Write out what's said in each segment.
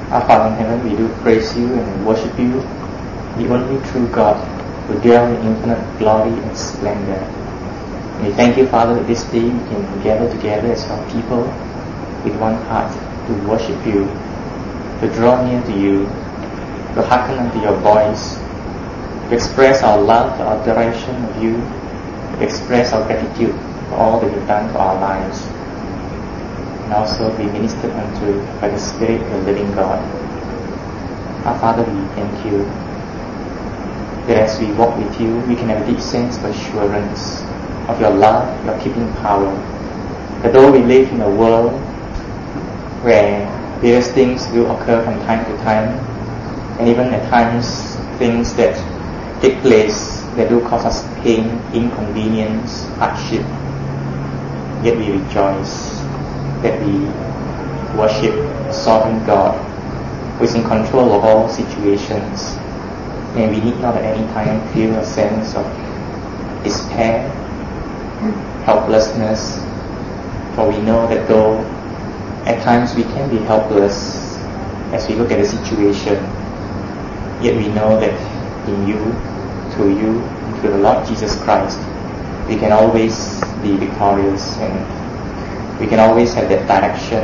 Our Father in heaven, we do praise you and worship you, the only true God, who dwell in infinite glory and splendor. And we thank you, Father, that this day we can gather together as your people with one heart to worship you, to draw near to you, to hearken unto your voice, to express our love, our adoration of you, to express our gratitude for all that you've done for our lives, and also be ministered unto by the Spirit of the living God. Our Father, we thank you that as we walk with you, we can have a deep sense of assurance of your love, your keeping power. That though we live in a world where various things will occur from time to time, and even at times things that take place that do cause us pain, inconvenience, hardship, yet we rejoice that we worship a sovereign God who is in control of all situations, and we need not at any time feel a sense of despair, helplessness, for we know that though at times we can be helpless as we look at a situation, yet we know that in you, through you, and through the Lord Jesus Christ, we can always be victorious, and we can always have that direction,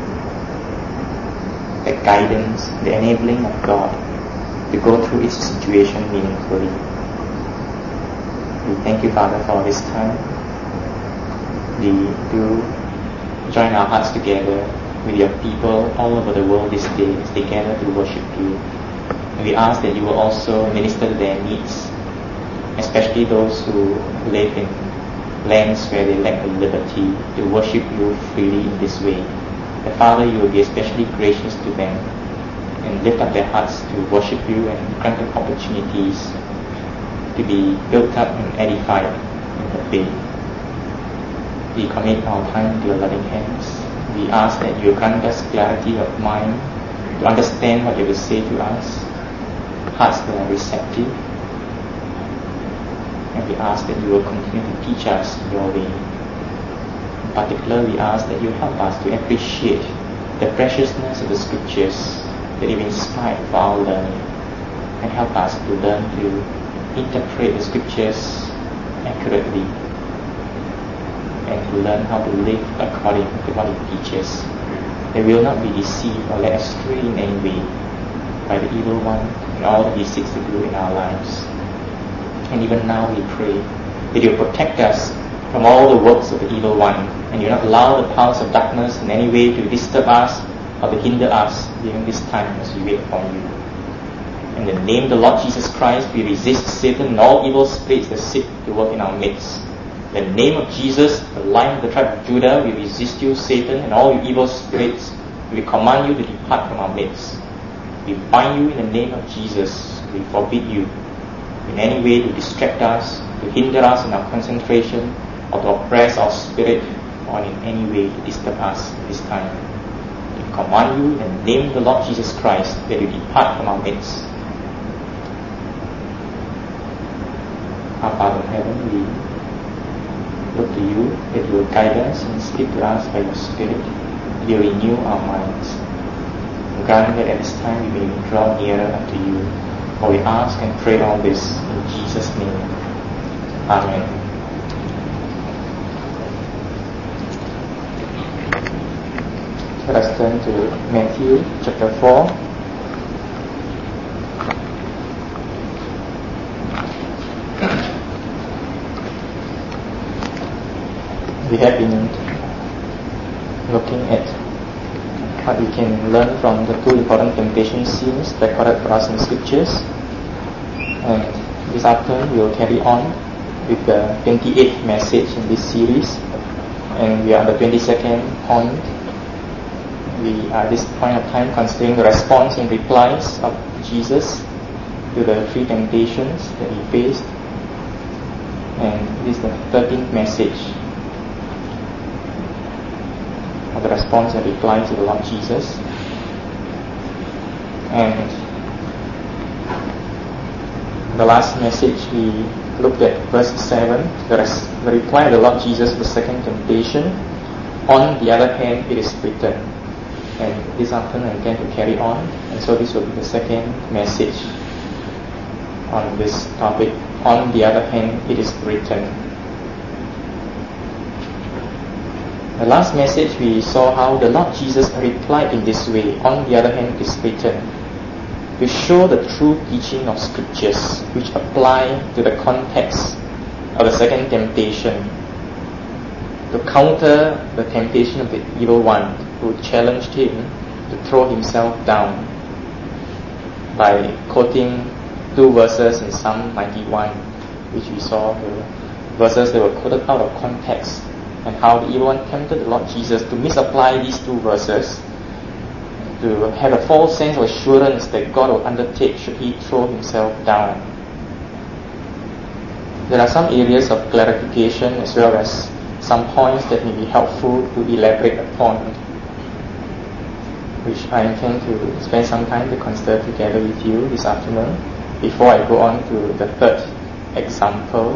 that guidance, the enabling of God to go through each situation meaningfully. We thank you, Father, for this time. We do join our hearts together with your people all over the world this day as they gather to worship you. And we ask that you will also minister to their needs, especially those who live in lands where they lack the liberty to worship you freely in this way. That Father, you will be especially gracious to them and lift up their hearts to worship you and grant them opportunities to be built up and edified in the faith. We commit our time to your loving hands. We ask that you grant us clarity of mind to understand what you will say to us, hearts that are receptive, and we ask that you will continue to teach us your way. In particular, we ask that you help us to appreciate the preciousness of the Scriptures that you've inspired for our learning, and help us to learn to interpret the Scriptures accurately, and to learn how to live according to what it teaches. That we will not be deceived or led astray in any way by the evil one and all that he seeks to do in our lives. And even now we pray that you protect us from all the works of the evil one, and you not allow the powers of darkness in any way to disturb us or to hinder us during this time as we wait upon you. In the name of the Lord Jesus Christ, we resist Satan and all evil spirits that seek to work in our midst. In the name of Jesus, the Lion of the tribe of Judah, we resist you, Satan, and all your evil spirits. We command you to depart from our midst. We bind you in the name of Jesus. We forbid you in any way to distract us, to hinder us in our concentration, or to oppress our spirit, or in any way to disturb us at this time. We command you in the name of the Lord Jesus Christ that you depart from our midst. Our Father in heaven, we look to you that you will guide us and speak to us by your Spirit. You renew our minds. Grant that at this time we may draw nearer unto you. For we ask and pray all this in Jesus' name. Amen. Let us turn to Matthew chapter 4. We have been looking at what we can learn from the two important temptation scenes recorded for us in the Scriptures. And this afternoon we will carry on with the 28th message in this series. And we are on the 22nd point. We are at this point of time considering the response and replies of Jesus to the three temptations that he faced. And this is the 13th message of the response and reply to the Lord Jesus. And the last message we looked at verse 7, the reply of the Lord Jesus to the second temptation. On the other hand, it is written. And this afternoon I intend to carry on, and so this will be the second message on this topic. On the other hand, it is written. The last message we saw how the Lord Jesus replied in this way, on the other hand, it is written, to show the true teaching of Scriptures which apply to the context of the second temptation, to counter the temptation of the evil one who challenged him to throw himself down by quoting two verses in Psalm 91, which we saw, the verses that were quoted out of context, and how the evil one tempted the Lord Jesus to misapply these two verses, to have a false sense of assurance that God will undertake should he throw himself down. There are some areas of clarification as well as some points that may be helpful to elaborate upon, which I intend to spend some time to consider together with you this afternoon before I go on to the third example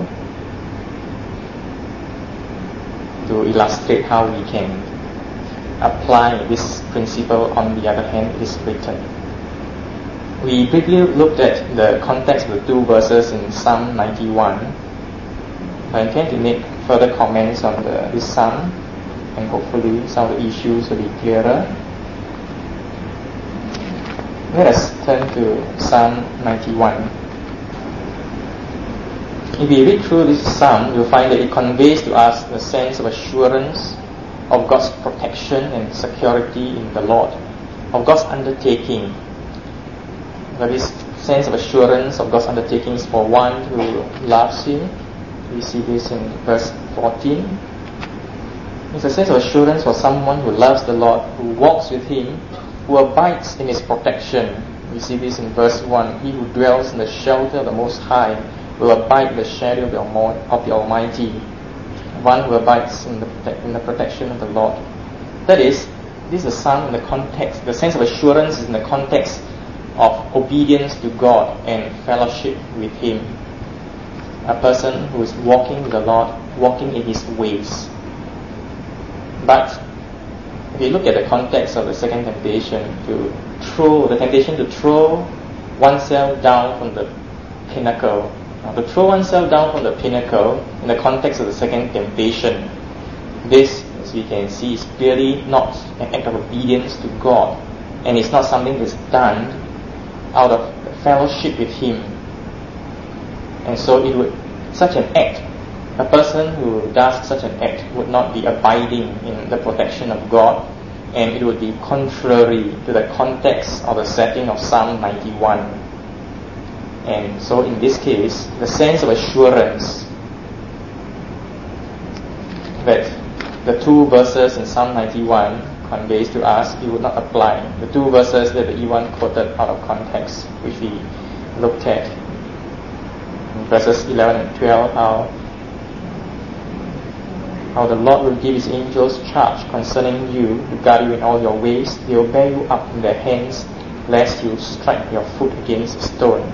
to illustrate how we can apply this principle. On the other hand, it is written. We briefly looked at the context of the two verses in Psalm 91. I intend to make further comments on this psalm, and hopefully some of the issues will be clearer. Let us turn to Psalm 91. If we read through this psalm, you'll find that it conveys to us a sense of assurance of God's protection and security in the Lord, of God's undertaking. But this sense of assurance of God's undertaking is for one who loves Him. We see this in verse 14. It's a sense of assurance for someone who loves the Lord, who walks with Him, who abides in His protection. We see this in verse 1. He who dwells in the shelter of the Most High will abide in the shadow of the Almighty. One who abides in the protection of the Lord. That is, this is a psalm in the context. The sense of assurance is in the context of obedience to God and fellowship with Him. A person who is walking with the Lord, walking in His ways. But if you look at the context of the second temptation, the temptation to throw oneself down from the pinnacle. Now, to throw oneself down from the pinnacle in the context of the second temptation, this, as we can see, is clearly not an act of obedience to God, and it's not something that's done out of fellowship with Him. And so such an act, a person who does such an act would not be abiding in the protection of God, and it would be contrary to the context or the setting of Psalm 91. And so in this case, the sense of assurance that the two verses in Psalm 91 conveys to us, it would not apply. The two verses that the evil one quoted out of context, which we looked at in verses 11 and 12, how the Lord will give His angels charge concerning you to guard you in all your ways. They will bear you up in their hands, lest you strike your foot against a stone.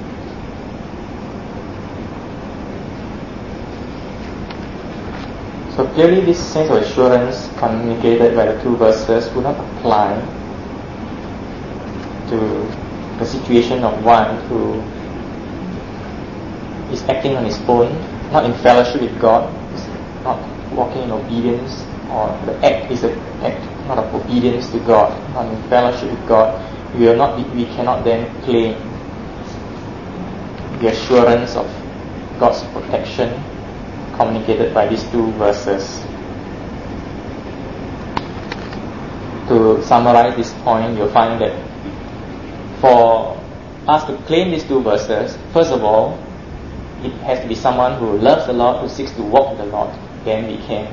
So clearly this sense of assurance communicated by the two verses would not apply to the situation of one who is acting on his own, not in fellowship with God, is not walking in obedience, or the act is an act not of obedience to God, not in fellowship with God. We cannot then claim the assurance of God's protection communicated by these two verses. To summarize this point, you'll find that for us to claim these two verses, first of all, it has to be someone who loves the Lord, who seeks to walk with the Lord. Then we can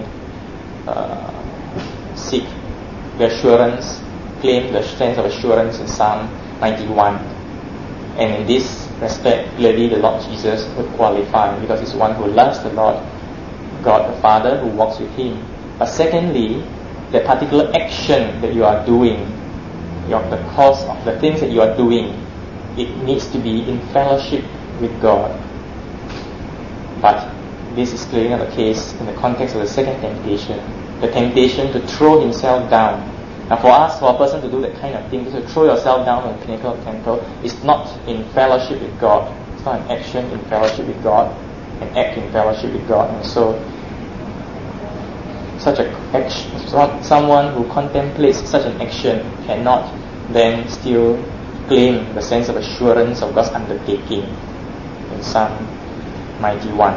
seek the assurance, claim the sense of assurance in Psalm 91. And in this respect, clearly the Lord Jesus would qualify, because He's one who loves the Lord, God the Father, who walks with Him. But secondly, the particular action that you are doing, the cause of the things that you are doing, it needs to be in fellowship with God. But this is clearly not the case in the context of the second temptation, the temptation to throw himself down Now for a person to do that kind of thing, to throw yourself down on the pinnacle of the temple, is not in fellowship with God. It's not an action in fellowship with God, an act in fellowship with God. And so, such a action, someone who contemplates such an action cannot then still claim the sense of assurance of God's undertaking in Psalm 91.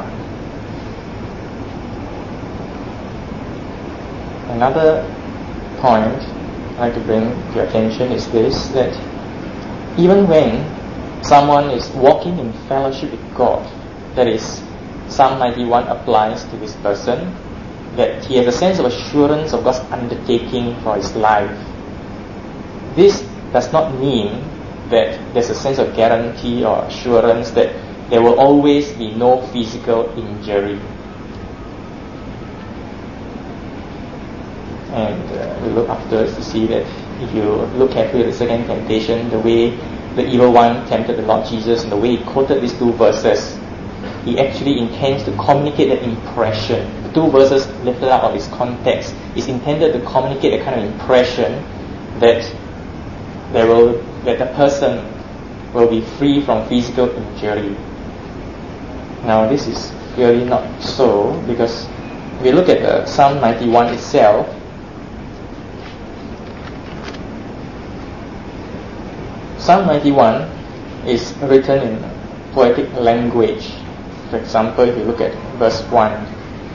Another point I'd like to bring to your attention is this, that even when someone is walking in fellowship with God, that is, Psalm 91 applies to this person, that he has a sense of assurance of God's undertaking for his life. This does not mean that there's a sense of guarantee or assurance that there will always be no physical injury. And we look afterwards to see that if you look carefully at the second temptation, the way the evil one tempted the Lord Jesus and the way he quoted these two verses, he actually intends to communicate that impression. The two verses lifted out of its context is intended to communicate a kind of impression that the person will be free from physical injury. Now this is really not so, because if we look at Psalm 91 itself, Psalm 91 is written in poetic language. For example, if you look at verse 1,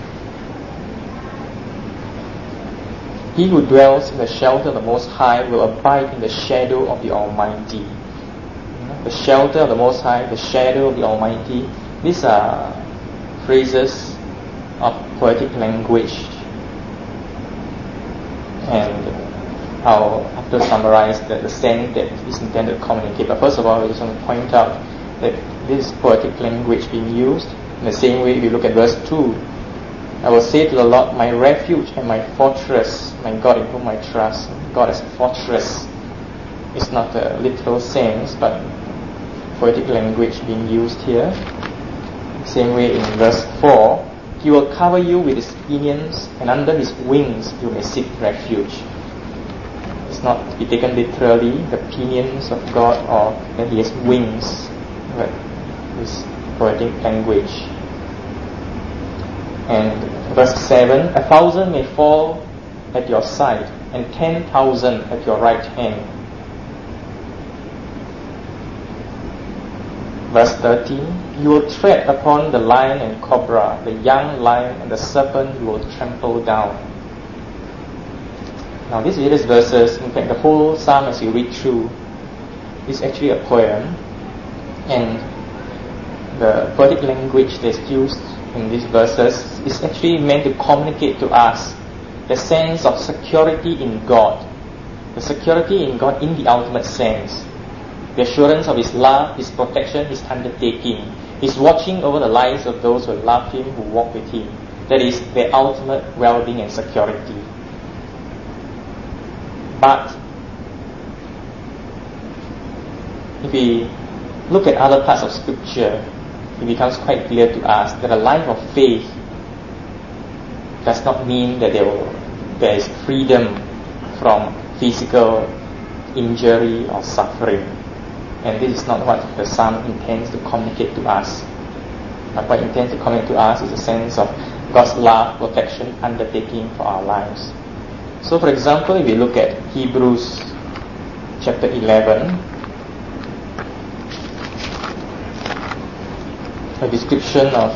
he who dwells in the shelter of the Most High will abide in the shadow of the Almighty. The shelter of the Most High, the shadow of the Almighty, these are phrases of poetic language. And I'll have to summarize the sense that is intended to communicate. But first of all, I just want to point out that this poetic language being used in the same way. If you look at verse 2, I will say to the Lord, my refuge and my fortress, my God in whom I trust. God as a fortress is not a literal sense, but poetic language being used here. Same way in verse 4, he will cover you with his pinions, and under his wings you may seek refuge. It's not to be taken literally, the pinions of God, or that he has wings, but this poetic language. And verse 7, 1,000 may fall at your side, and 10,000 at your right hand. Verse 13, you will tread upon the lion and cobra, the young lion and the serpent you will trample down. Now these various verses, in fact the whole psalm as you read through, is actually a poem, and the poetic language that's used in these verses is actually meant to communicate to us the sense of security in God, the security in God in the ultimate sense, the assurance of His love, His protection, His undertaking, His watching over the lives of those who love Him, who walk with Him. That is their ultimate well-being and security. But if we look at other parts of Scripture, it becomes quite clear to us that a life of faith does not mean that there is freedom from physical injury or suffering. And this is not what the psalm intends to communicate to us. But what it intends to communicate to us is a sense of God's love, protection, undertaking for our lives. So for example, if we look at Hebrews chapter 11, a description of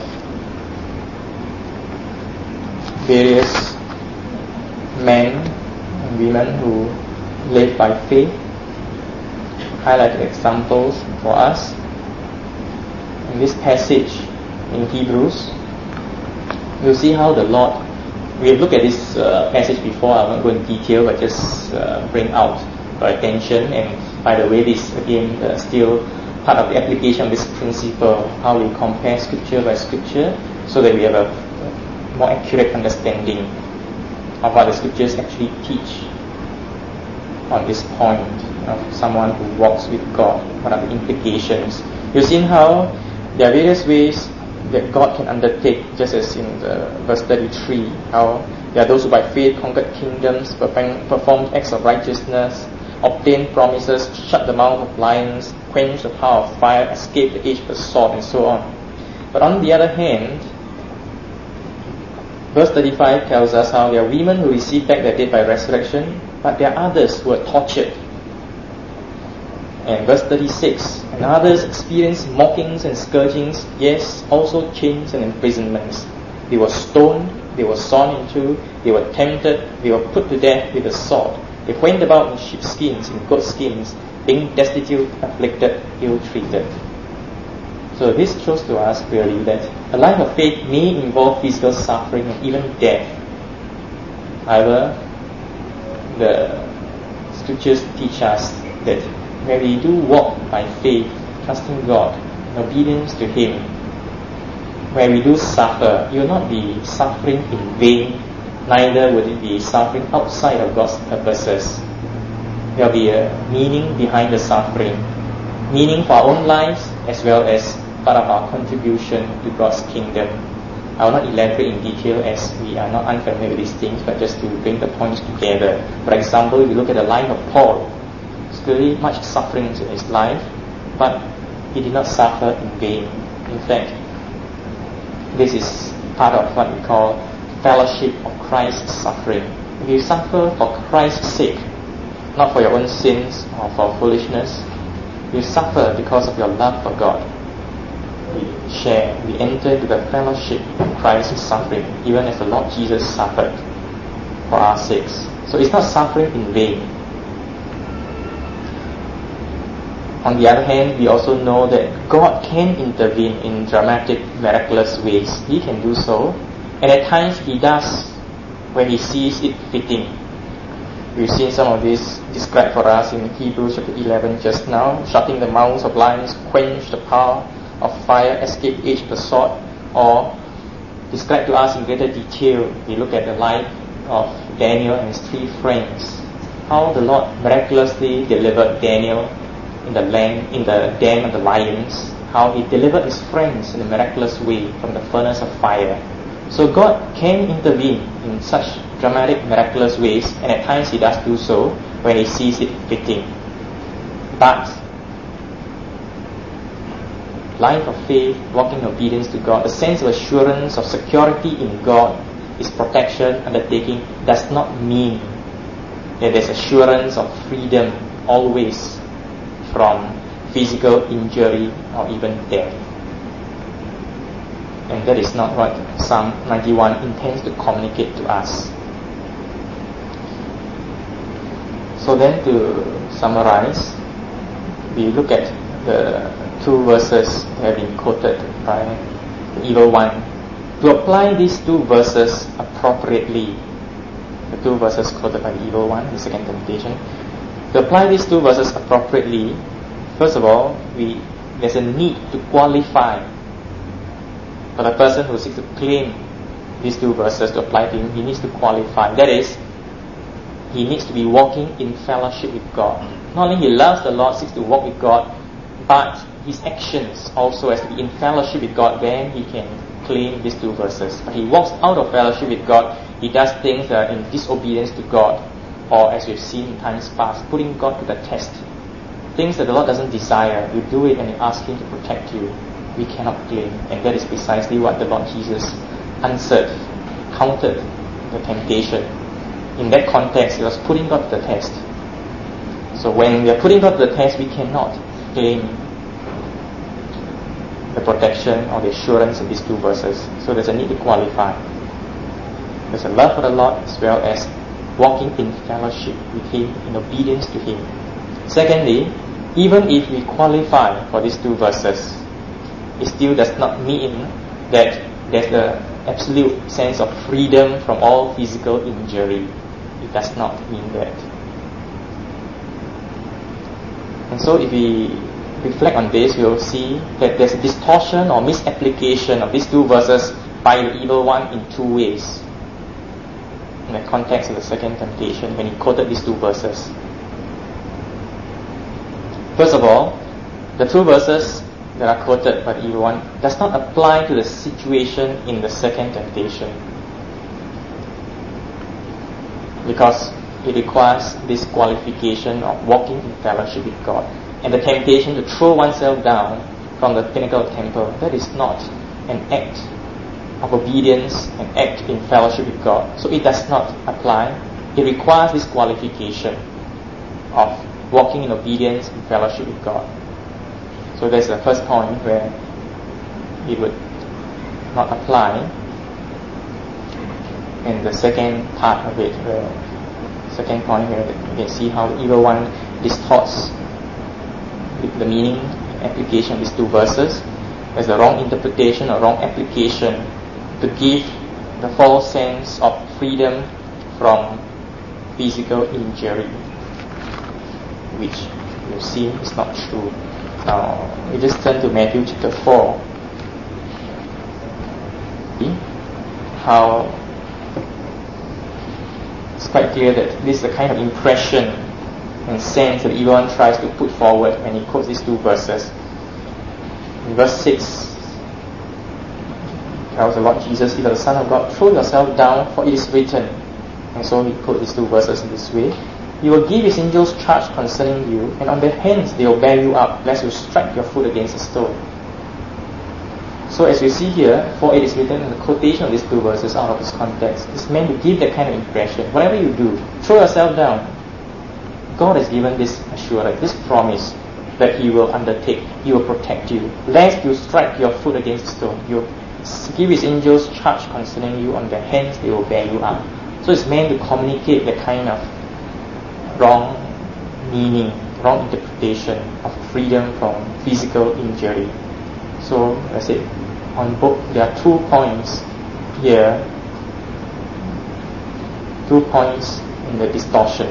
various men and women who live by faith, highlighted examples for us. In this passage in Hebrews, you'll see how the Lord, we have looked at this passage before. I won't go in detail, but just bring out our attention. And by the way, this again still part of the application of this principle, how we compare Scripture by Scripture, so that we have a more accurate understanding of what the Scriptures actually teach on this point of someone who walks with God. What are the implications? You've seen how there are various ways that God can undertake, just as in the verse 33, how there are those who by faith conquered kingdoms, performed acts of righteousness, obtained promises, shut the mouth of lions, quenched the power of fire, escaped the edge of the sword, and so on. But on the other hand, verse 35 tells us how there are women who received back their dead by resurrection, but there are others who were tortured. And verse 36, and others experienced mockings and scourgings, yes, also chains and imprisonments. They were stoned, they were sawn in two, they were tempted, they were put to death with a sword. They went about in sheepskins, in goatskins, being destitute, afflicted, ill-treated. So this shows to us clearly that a life of faith may involve physical suffering and even death. However, the scriptures teach us that when we do walk by faith, trusting God, in obedience to Him, when we do suffer, you will not be suffering in vain, neither would it be suffering outside of God's purposes. There will be a meaning behind the suffering, meaning for our own lives as well as part of our contribution to God's kingdom. I will not elaborate in detail as we are not unfamiliar with these things, but just to bring the points together. For example, if you look at the life of Paul, there's clearly much suffering in his life, but he did not suffer in vain. In fact, this is part of what we call fellowship of Christ's suffering. If you suffer for Christ's sake, not for your own sins or for foolishness, you suffer because of your love for God. We enter into the fellowship of Christ's suffering, even as the Lord Jesus suffered for our sakes. So it's not suffering in vain. On the other hand, we also know that God can intervene in dramatic, miraculous ways. He can do so, and at times He does when He sees it fitting. We've seen some of this described for us in Hebrews chapter 11 just now, shutting the mouths of lions, quench the power of fire, escape the edge of the sword, or described to us in greater detail. We look at the life of Daniel and his 3 friends, how the Lord miraculously delivered Daniel in the den of the lions, how He delivered his friends in a miraculous way from the furnace of fire. So God can intervene in such dramatic, miraculous ways, and at times He does do so when He sees it fitting. But life of faith, walking in obedience to God, a sense of assurance, of security in God, His protection, undertaking, does not mean that there's assurance of freedom always from physical injury or even death. And that is not what Psalm 91 intends to communicate to us. So then, to summarize, we look at the 2 verses that have been quoted by the evil one. To apply these 2 verses appropriately, the 2 verses quoted by the evil one, the second temptation, to apply these 2 verses appropriately, first of all, there's a need to qualify for the person who seeks to claim these 2 verses to apply to him. He needs to qualify. That is, he needs to be walking in fellowship with God. Not only he loves the Lord, seeks to walk with God, but his actions also has to be in fellowship with God. Then he can claim these 2 verses. But he walks out of fellowship with God. He does things that are in disobedience to God, or as we've seen in times past, putting God to the test. Things that the Lord doesn't desire, you do it and you ask Him to protect you. We cannot claim, and that is precisely what the Lord Jesus answered, countered the temptation. In that context, He was putting God to the test. So when we are putting God to the test, we cannot claim the protection or the assurance of these 2 verses. So there's a need to qualify. There's a love for the Lord as well as walking in fellowship with Him, in obedience to Him. Secondly, even if we qualify for these 2 verses, it still does not mean that there's the absolute sense of freedom from all physical injury. It does not mean that. And so if we reflect on this, we will see that there's a distortion or misapplication of these 2 verses by the evil one in 2 ways. In the context of the second temptation, when he quoted these 2 verses. First of all, the 2 verses that are quoted by the evil one does not apply to the situation in the second temptation, because it requires this qualification of walking in fellowship with God. And the temptation to throw oneself down from the pinnacle of the temple, that is not an act of obedience, an act in fellowship with God. So it does not apply. It requires this qualification of walking in obedience and fellowship with God. So that's the first point where it would not apply. And the second part of it, second point here, you can see how the evil one distorts the meaning and application of these two verses. There's a wrong interpretation or wrong application to give the false sense of freedom from physical injury, which you see is not true. Now, we just turn to Matthew chapter 4. See how it's quite clear that this is the kind of impression and sense that evil one tries to put forward when he quotes these two verses. In verse 6, tells the Lord Jesus, "If you are the Son of God, throw yourself down, for it is written." And so he quotes these two verses in this way. "He will give his angels charge concerning you, and on their hands they will bear you up, lest you strike your foot against a stone." So as we see here, "for it is written," in the quotation of these two verses out of this context, is meant to give that kind of impression. Whatever you do, throw yourself down. God has given this assurance, this promise, that He will undertake, He will protect you, lest you strike your foot against a stone. He will give His angels charge concerning you, on their hands they will bear you up. So it's meant to communicate that kind of wrong meaning, wrong interpretation of freedom from physical injury. So, I said, on both, there are 2 points here, 2 points in the distortion.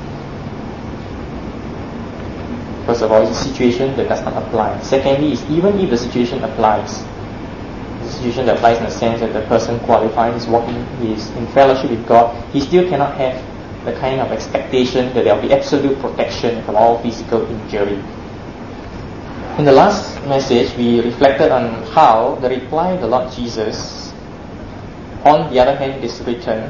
First of all, it's a situation that does not apply. Secondly, is even if the situation applies, the situation that applies in the sense that the person qualified is walking, is in fellowship with God, he still cannot have the kind of expectation that there will be absolute protection from all physical injury. In the last message, we reflected on how the reply of the Lord Jesus, "On the other hand, it is written,"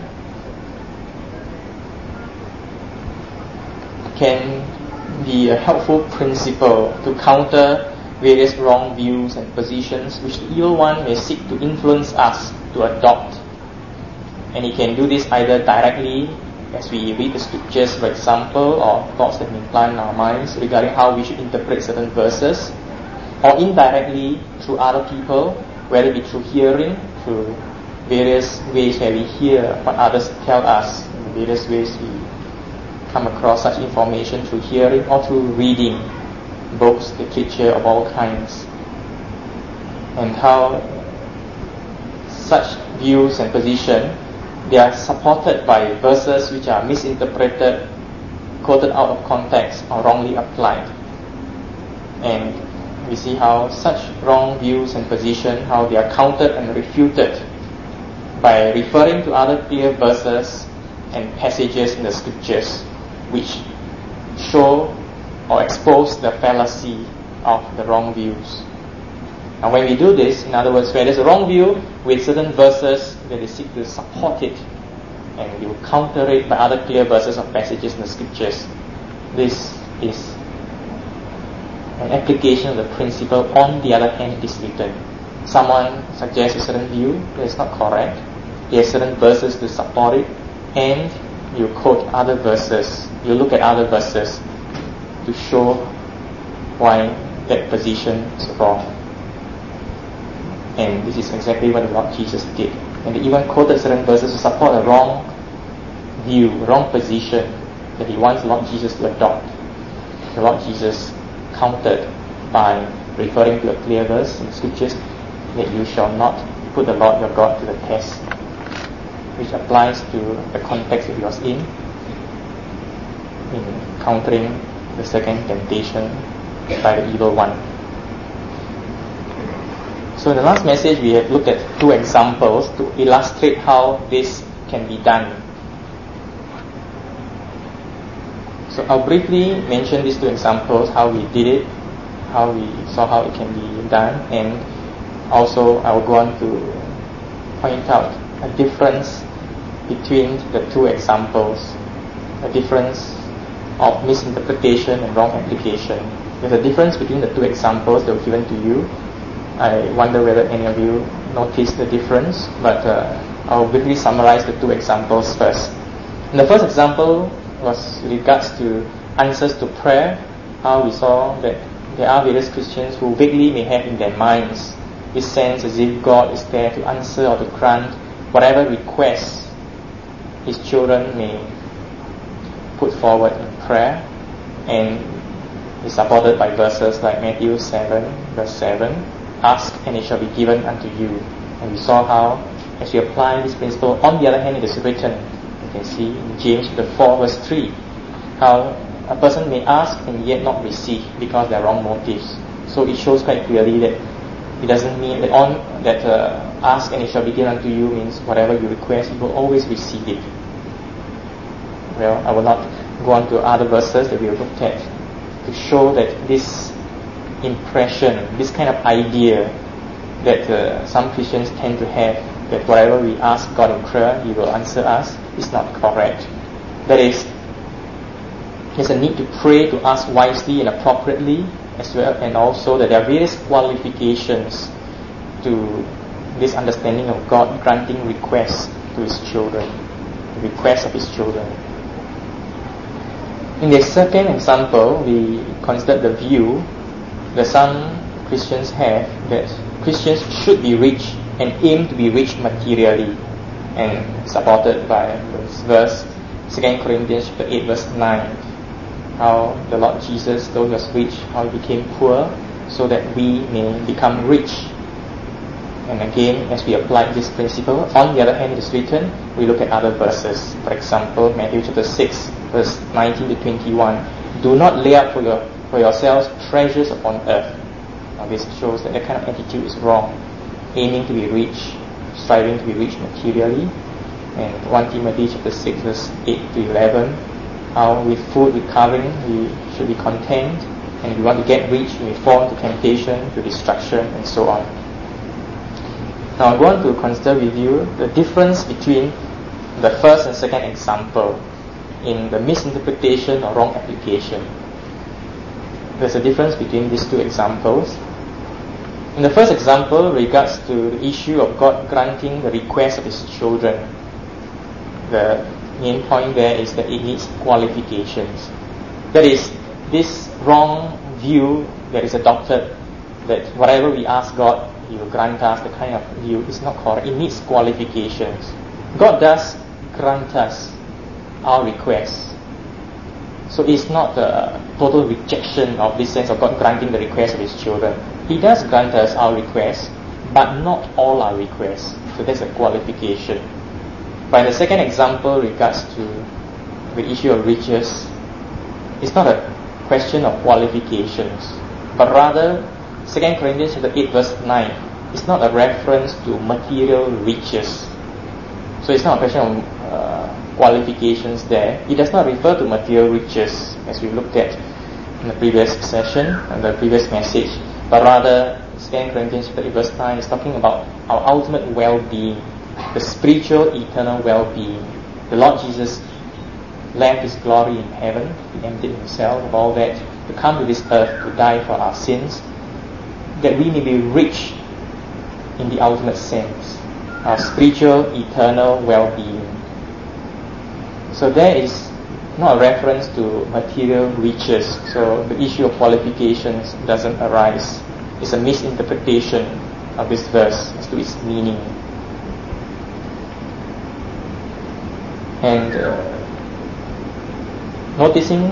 can be a helpful principle to counter various wrong views and positions which the evil one may seek to influence us to adopt. And he can do this either directly, as we read the scriptures, for example, or thoughts that may imply in our minds regarding how we should interpret certain verses, or indirectly through other people, whether it be through hearing, through various ways where we hear what others tell us, in various ways we come across such information through hearing or through reading books, literature of all kinds, and how such views and position, they are supported by verses which are misinterpreted, quoted out of context, or wrongly applied. And we see how such wrong views and position, how they are countered and refuted by referring to other clear verses and passages in the scriptures which show or expose the fallacy of the wrong views. And when we do this, in other words, where there's a wrong view with certain verses, that they seek to support it, and we will counter it by other clear verses or passages in the scriptures. This is an application of the principle, "On the other hand, it is written." Someone suggests a certain view that is not correct. He has certain verses to support it, and you quote other verses. You look at other verses to show why that position is wrong. And this is exactly what the Lord Jesus did. And they even quoted certain verses to support a wrong view, wrong position that He wants the Lord Jesus to adopt. The Lord Jesus countered by referring to a clear verse in the scriptures that you shall not put the Lord your God to the test, which applies to the context that he was in countering the second temptation by the evil one. So in the last message, we have looked at 2 examples to illustrate how this can be done. So I'll briefly mention these 2 examples, how we did it, how we saw how it can be done, and also I will go on to point out a difference between the two examples, a difference of misinterpretation and wrong application. There's a difference between the two examples that were given to you. I wonder whether any of you noticed the difference, but I'll briefly summarize the two examples first. And the first example was with regards to answers to prayer, how we saw that there are various Christians who vaguely may have in their minds this sense as if God is there to answer or to grant whatever requests his children may put forward in prayer, and is supported by verses like Matthew 7 verse 7, ask and it shall be given unto you. And we saw how, as we apply this principle, on the other hand it is written, you can see in James 4 verse 3, how a person may ask and yet not receive because there are wrong motives. So it shows quite clearly that it doesn't mean that ask and it shall be given unto you means whatever you request, you will always receive it. Well, I will not go on to other verses that we will look at to show that this impression, this kind of idea that some Christians tend to have, that whatever we ask God in prayer, He will answer us, is not correct. That is, there's a need to pray, to ask wisely and appropriately as well, and also that there are various qualifications to this understanding of God granting requests to His children, the requests of His children. In the second example, we considered the view that some Christians have that Christians should be rich and aim to be rich materially, and supported by this verse, 2 Corinthians 8 verse 9, how the Lord Jesus, though He was rich, how He became poor so that we may become rich. And again, as we apply this principle, on the other hand it is written, we look at other verses. For example, Matthew chapter 6 verse 19 to 21, do not lay up for yourselves treasures upon earth. Now this shows that kind of attitude is wrong, aiming to be rich, striving to be rich materially. And 1 Timothy chapter 6 verse 8 to 11, how with food, with covering, we should be content, and if we want to get rich, we may fall into temptation, to destruction, and so on. Now I want to consider with you the difference between the first and second example in the misinterpretation or wrong application. There's a difference between these two examples. In the first example, regards to the issue of God granting the request of His children, the main point there is that it needs qualifications. That is, this wrong view that is adopted, that whatever we ask God, He will grant us, the kind of view is not correct. It needs qualifications. God does grant us our requests. So it's not a total rejection of this sense of God granting the request of His children. He does grant us our requests, but not all our requests. So that's a qualification. But in the second example, regards to the issue of riches, it's not a question of qualifications, but rather 2 Corinthians chapter 8 verse 9, it's not a reference to material riches. So it's not a question of qualifications there. It does not refer to material riches as we looked at in the previous session and the previous message, but rather 2 Corinthians chapter 8 verse 9 is talking about our ultimate well-being, the spiritual eternal well-being. The Lord Jesus left His glory in heaven, He emptied Himself of all that to come to this earth to die for our sins, that we may be rich in the ultimate sense, our spiritual eternal well-being. So there is not a reference to material riches, so the issue of qualifications doesn't arise. It's a misinterpretation of this verse as to its meaning. And noticing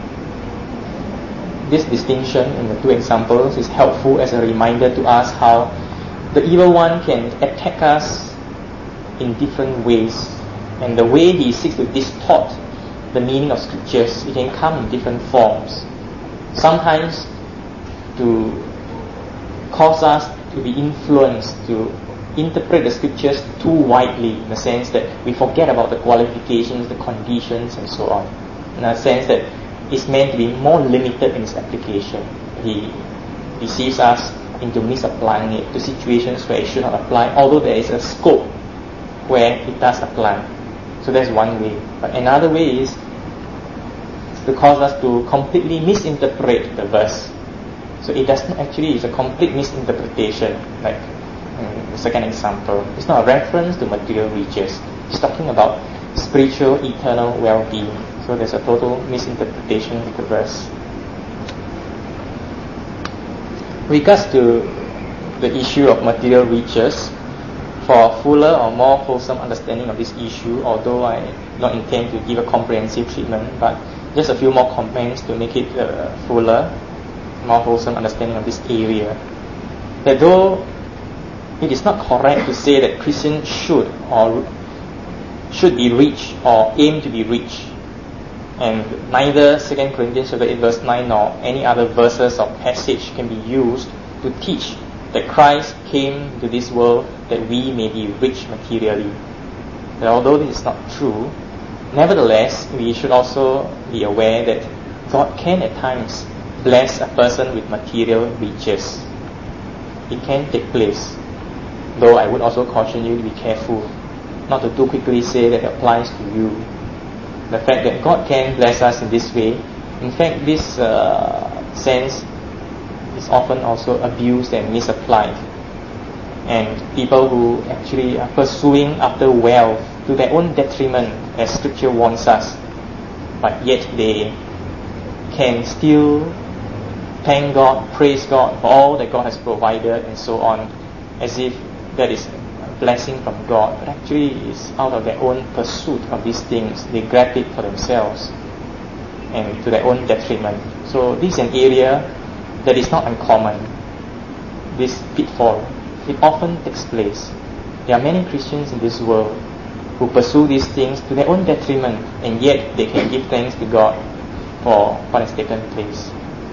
this distinction in the two examples is helpful as a reminder to us how the evil one can attack us in different ways, and the way he seeks to distort the meaning of scriptures, it can come in different forms. Sometimes to cause us to be influenced to interpret the scriptures too widely, in the sense that we forget about the qualifications, the conditions, and so on, in a sense that it's meant to be more limited in its application. He deceives us into misapplying it to situations where it should not apply, although there is a scope where it does apply. So that's one way. But another way is to cause us to completely misinterpret the verse. So it does not actually, is a complete misinterpretation. Like the second example, it's not a reference to material riches. It's talking about spiritual, eternal well-being. So there's a total misinterpretation of the verse. Regards to the issue of material riches, for a fuller or more wholesome understanding of this issue, although I don't intend to give a comprehensive treatment, but just a few more comments to make it fuller, more wholesome understanding of this area. That though it is not correct to say that Christians should be rich or aim to be rich, and neither 2 Corinthians 8 verse 9 nor any other verses or passage can be used to teach that Christ came to this world that we may be rich materially. But although this is not true, nevertheless, we should also be aware that God can at times bless a person with material riches. It can take place. Though I would also caution you to be careful not to too quickly say that it applies to you. The fact that God can bless us in this way, in fact, this sense is often also abused and misapplied. And people who actually are pursuing after wealth to their own detriment, as Scripture warns us, but yet they can still thank God, praise God for all that God has provided and so on, as if that is a blessing from God, but actually it's out of their own pursuit of these things. They grab it for themselves and to their own detriment. So this is an area that is not uncommon, this pitfall. It often takes place. There are many Christians in this world who pursue these things to their own detriment, and yet they can give thanks to God for what has taken place.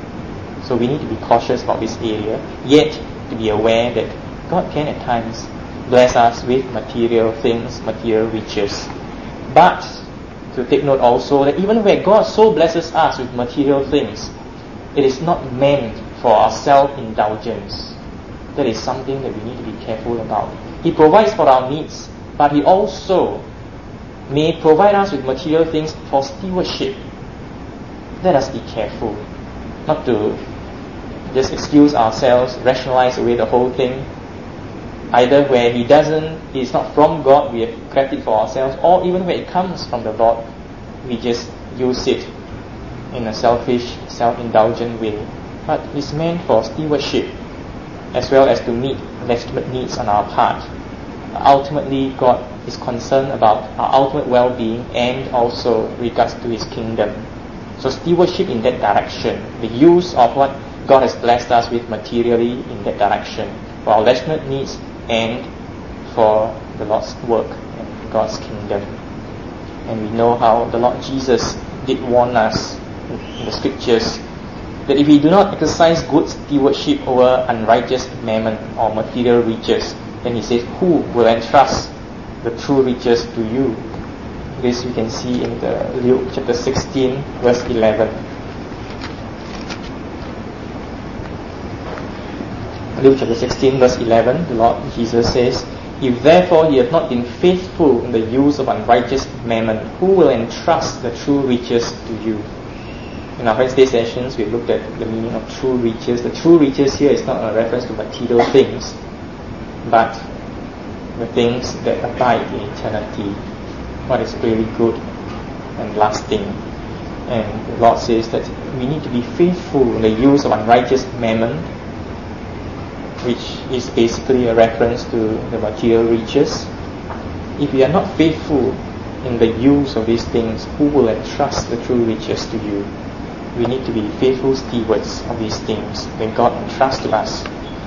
So we need to be cautious about this area, yet to be aware that God can at times bless us with material things, material riches. But to take note also that even where God so blesses us with material things, it is not meant for our self-indulgence. That is something that we need to be careful about. He provides for our needs, but He also may provide us with material things for stewardship. Let us be careful not to just excuse ourselves, rationalize away the whole thing. Either where it's not from God, we have grabbed it for ourselves, or even where it comes from the Lord, we just use it in a selfish, self-indulgent way. But it's meant for stewardship, as well as to meet legitimate needs on our part. Ultimately, God is concerned about our ultimate well-being and also regards to His kingdom. So stewardship in that direction, the use of what God has blessed us with materially in that direction, for our legitimate needs and for the Lord's work and God's kingdom. And we know how the Lord Jesus did warn us in the Scriptures that if we do not exercise good stewardship over unrighteous mammon or material riches, then He says, who will entrust the true riches to you? This we can see in the Luke chapter 16 verse 11. Luke chapter 16 verse 11, the Lord Jesus says, if therefore ye have not been faithful in the use of unrighteous mammon, who will entrust the true riches to you? In our Wednesday sessions, we looked at the meaning of true riches. The true riches here is not a reference to material things, but the things that abide in eternity, what is really good and lasting. And the Lord says that we need to be faithful in the use of unrighteous mammon, which is basically a reference to the material riches. If we are not faithful in the use of these things, who will entrust the true riches to you? We need to be faithful stewards of these things that God entrusts to us.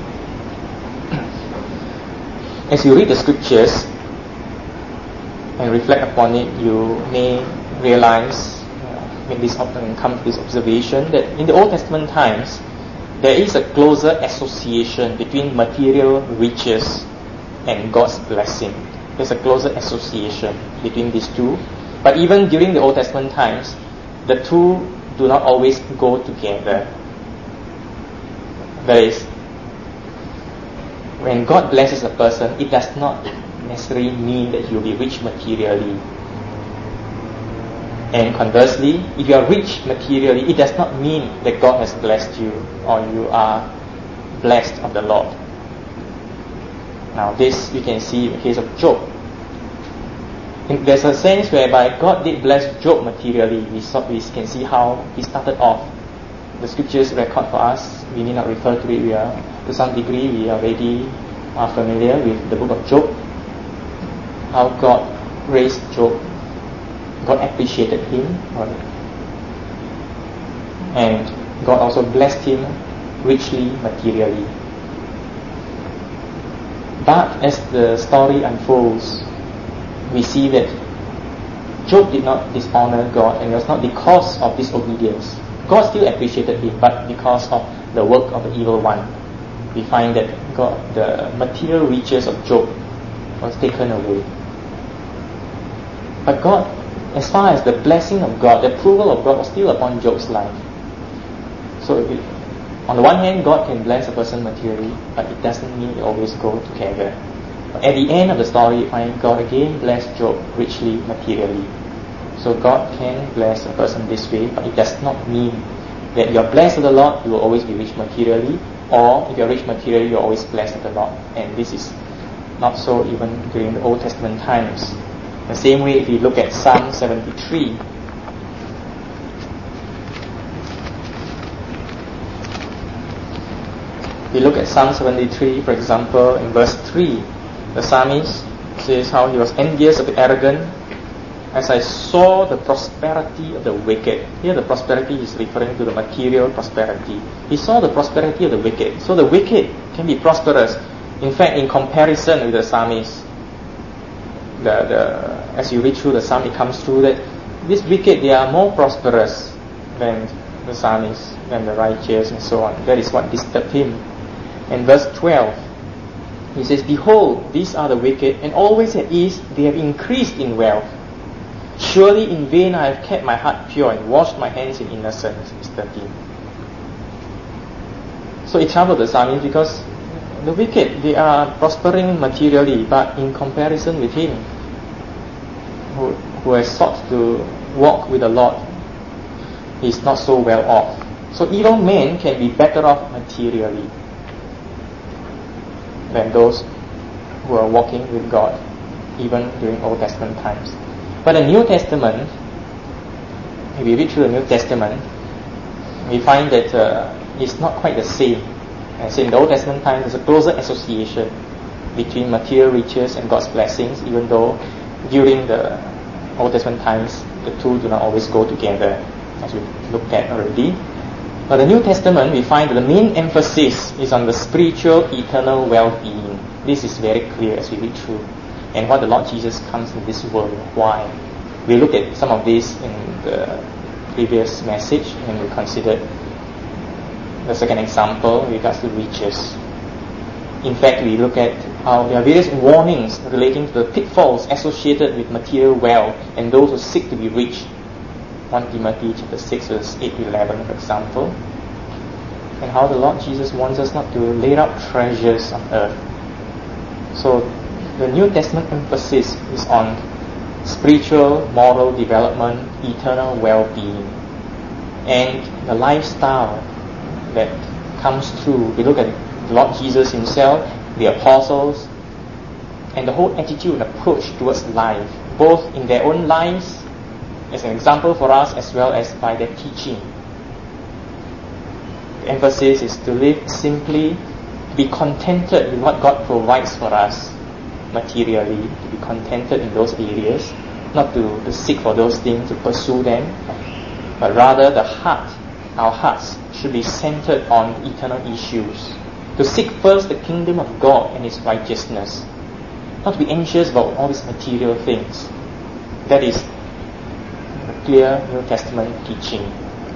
As you read the Scriptures and reflect upon it, you may realize, come to this observation, that in the Old Testament times, there is a closer association between material riches and God's blessing. There's a closer association between these two. But even during the Old Testament times, the two do not always go together. That is, when God blesses a person, it does not necessarily mean that he will be rich materially. And conversely, if you are rich materially, it does not mean that God has blessed you or you are blessed of the Lord. Now this we can see in the case of Job. There's a sense whereby God did bless Job materially. We can see how he started off. The scriptures record for us. We need not refer to it. To some degree, we already are familiar with the book of Job. How God raised Job. God appreciated him. And God also blessed him richly materially. But as the story unfolds, we see that Job did not dishonor God, and it was not because of disobedience. God still appreciated him, but because of the work of the evil one. We find that the material riches of Job was taken away. But God, as far as the blessing of God, the approval of God was still upon Job's life. So on the one hand, God can bless a person materially, but it doesn't mean it always go together. At the end of the story, you find God again blessed Job richly materially. So God can bless a person this way, but it does not mean that you are blessed of the Lord, you will always be rich materially, or if you are rich materially, you are always blessed of the Lord. And this is not so even during the Old Testament times. The same way, if you look at Psalm 73, we look at Psalm 73, for example, in verse 3, the psalmist says how he was envious of the arrogant as I saw the prosperity of the wicked. Here the prosperity is referring to the material prosperity. He saw the prosperity of the wicked. So the wicked can be prosperous. In fact, in comparison with the psalmist, as you read through the psalm, it comes through that these wicked, they are more prosperous than the psalmist, than the righteous, and so on. That is what disturbed him. In verse 12, he says, behold, these are the wicked, and always at ease they have increased in wealth. Surely in vain I have kept my heart pure and washed my hands in innocence. Verse 13. So it troubled the psalmist because the wicked, they are prospering materially, but in comparison with him, who has sought to walk with the Lord, he is not so well off. So evil men can be better off materially than those who are walking with God, even during Old Testament times. But the New Testament, if we read through the New Testament, we find that it's not quite the same. As in the Old Testament times, there's a closer association between material riches and God's blessings, even though during the Old Testament times, the two do not always go together, as we looked at already. But the New Testament, we find that the main emphasis is on the spiritual, eternal well-being. This is very clear as we read through. And why the Lord Jesus comes in this world. Why? We looked at some of this in the previous message, and we considered the second example with regards to riches. In fact, we look at how there are various warnings relating to the pitfalls associated with material wealth and those who seek to be rich. 1 Timothy chapter 6, verse 8 to 11, for example. And how the Lord Jesus wants us not to lay up treasures on earth. So, the New Testament emphasis is on spiritual, moral development, eternal well-being, and the lifestyle that comes through. We look at the Lord Jesus himself, the apostles, and the whole attitude and approach towards life, both in their own lives as an example for us, as well as by their teaching. The emphasis is to live simply, to be contented with what God provides for us materially, to be contented in those areas, not to seek for those things, to pursue them, but rather our hearts should be centered on eternal issues, to seek first the kingdom of God and His righteousness, not to be anxious about all these material things. That is the clear New Testament teaching.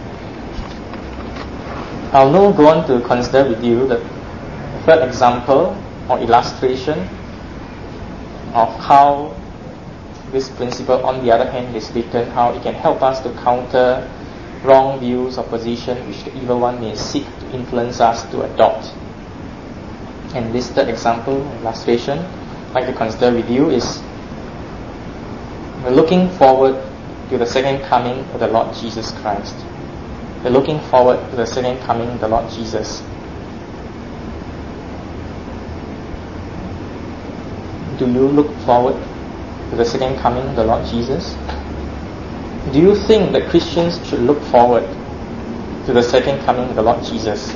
I'll now go on to consider with you the third example or illustration of how this principle, on the other hand, is written, how it can help us to counter wrong views or position which the evil one may seek to influence us to adopt. And this third example, illustration, I'd like to consider with you is we're looking forward to the second coming of the Lord Jesus Christ. We're looking forward to the second coming of the Lord Jesus. Do you look forward to the second coming of the Lord Jesus? Do you think that Christians should look forward to the second coming of the Lord Jesus?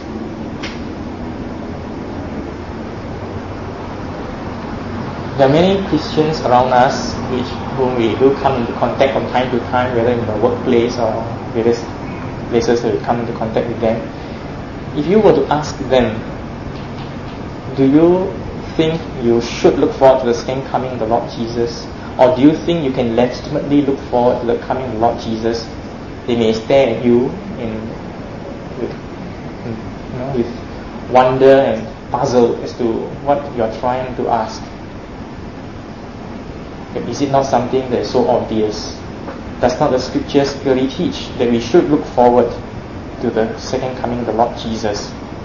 There are many Christians around us whom we do come into contact from time to time, whether in the workplace or various places where we come into contact with them. If you were to ask them, do you think you should look forward to the second coming of the Lord Jesus? Or do you think you can legitimately look forward to the coming of the Lord Jesus? They may stare at you with wonder and puzzle as to what you are trying to ask. But is it not something that is so obvious? Does not the scriptures clearly teach that we should look forward to the second coming of the Lord Jesus?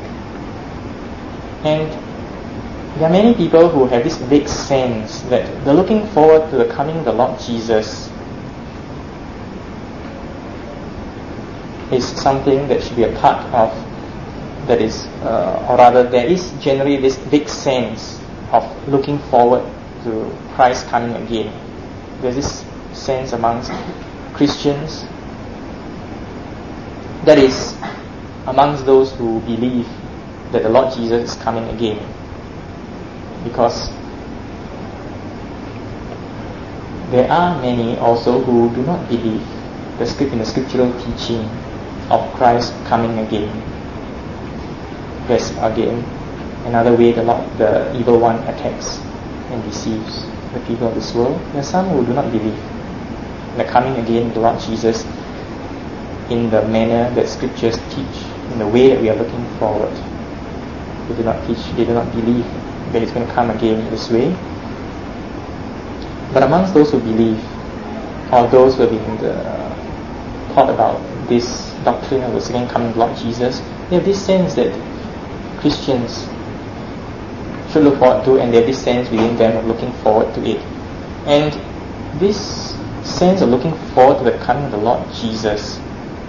And there are many people who have this vague sense that they're looking forward to the coming of the Lord Jesus is something that should be a part of, that is, or rather there is generally this vague sense of looking forward to Christ coming again. There's this sense amongst Christians, that is, amongst those who believe that the Lord Jesus is coming again. Because there are many also who do not believe in the scriptural teaching of Christ coming again. That's again another way the evil one attacks and deceives the people of this world. There are some who do not believe in the coming again of the Lord Jesus in the manner that scriptures teach, in the way that we are looking forward. They do not teach, they do not believe that it's going to come again in this way. But amongst those who believe, or those who have been taught about this doctrine of the second coming of the Lord Jesus, they have this sense that Christians should look forward to, and they have this sense within them of looking forward to it. And this sense of looking forward to the coming of the Lord Jesus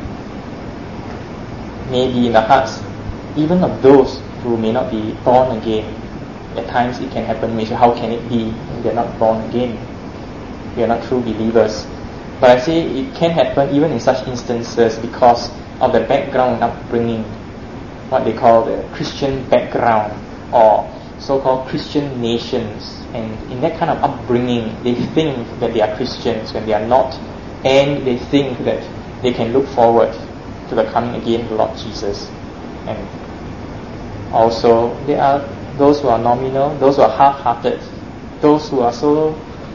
may be in the hearts even of those who may not be born again. At times it can happen. We say, how can it be? They are not born again. They are not true believers. But I say it can happen even in such instances because of the background upbringing, what they call the Christian background, or so-called Christian nations. And in that kind of upbringing, they think that they are Christians when they are not, and they think that they can look forward to the coming again of the Lord Jesus. And also there are those who are nominal, those who are half-hearted, those who are so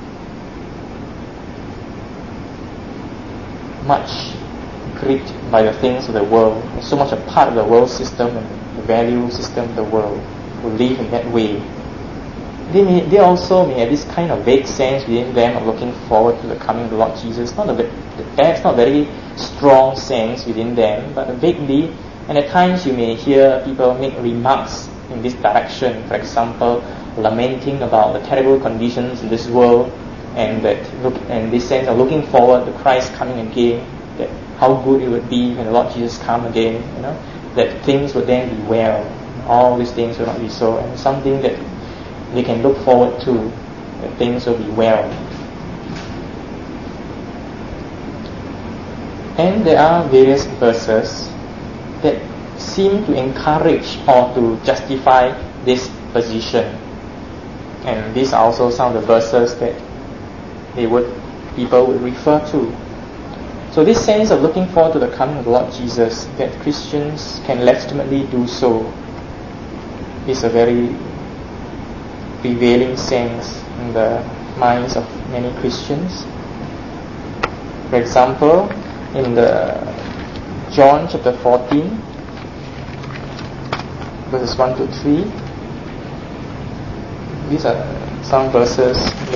much gripped by the things of the world, so much a part of the world system and the value system of the world, who live in that way. They also may have this kind of vague sense within them of looking forward to the coming of the Lord Jesus. It's not a very strong sense within them, but vaguely. And at times you may hear people make remarks in this direction, for example, lamenting about the terrible conditions in this world, and this sense of looking forward to Christ coming again, that how good it would be when the Lord Jesus come again, that things would then be well, all these things will not be so, and something that they can look forward to, that things will be well. And there are various verses that seem to encourage or to justify this position. And these are also some of the verses that people would refer to. So this sense of looking forward to the coming of the Lord Jesus, that Christians can legitimately do so, is a very prevailing sense in the minds of many Christians. For example, in the John chapter 14, verses 1 to 3, these are some verses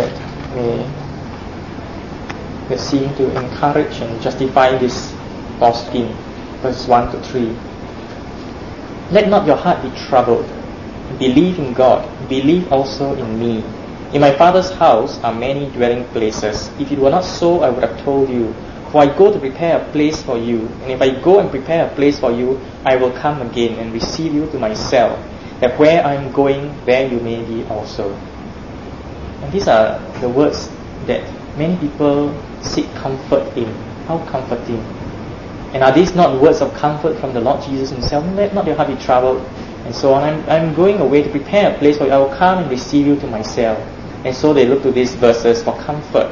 that seem to encourage and justify this posting, verses 1 to 3. Let not your heart be troubled. Believe in God. Believe also in me. In my Father's house are many dwelling places. If it were not so, I would have told you. For I go to prepare a place for you. And if I go and prepare a place for you, I will come again and receive you to myself, that where I am going, there you may be also. And these are the words that many people seek comfort in. How comforting. And are these not words of comfort from the Lord Jesus himself? Let not your heart be troubled, and so on. I'm going away to prepare a place for you. I will come and receive you to myself. And so they look to these verses for comfort.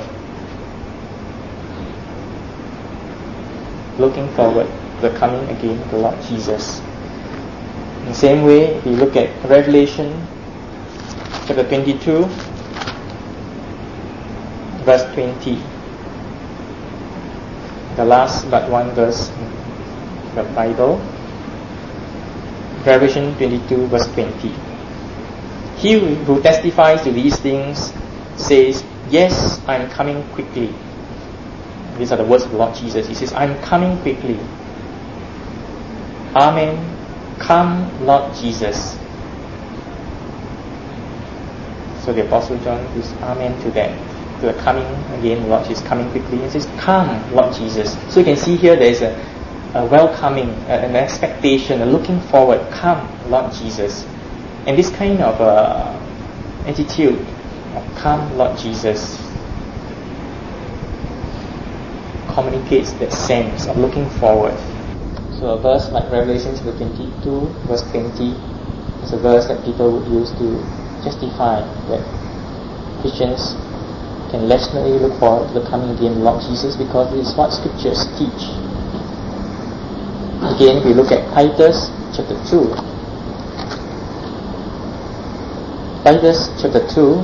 Looking forward to the coming again of the Lord Jesus. In the same way, if you look at Revelation chapter 22, verse 20. The last but one verse in the Bible. Revelation 22, verse 20. He who testifies to these things says, yes, I am coming quickly. These are the words of the Lord Jesus. He says, I am coming quickly. Amen. Come, Lord Jesus. So the Apostle John says, amen to that. To the coming again, Lord Jesus coming quickly. He says, come, Lord Jesus. So you can see here there is a welcoming, an expectation, a looking forward. Come, Lord Jesus. And this kind of attitude of come, Lord Jesus, communicates that sense of looking forward. So a verse like Revelation 22, verse 20 is a verse that people would use to justify that Christians can legitimately look forward to the coming again of the Lord Jesus, because it is what Scriptures teach. Again, we look at Titus chapter 2. Titus chapter 2,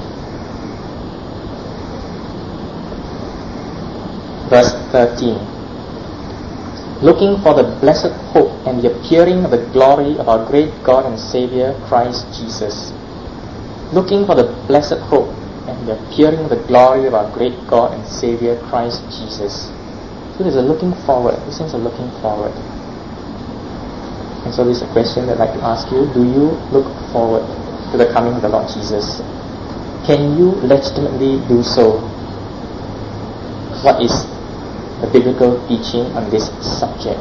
verse 13. Looking for the blessed hope and the appearing of the glory of our great God and Saviour, Christ Jesus. Looking for the blessed hope and the appearing of the glory of our great God and Saviour, Christ Jesus. So there's a looking forward, a sense of looking forward. And so there's a question that I'd like to ask you. Do you look forward to the coming of the Lord Jesus? Can you legitimately do so? What is the biblical teaching on this subject?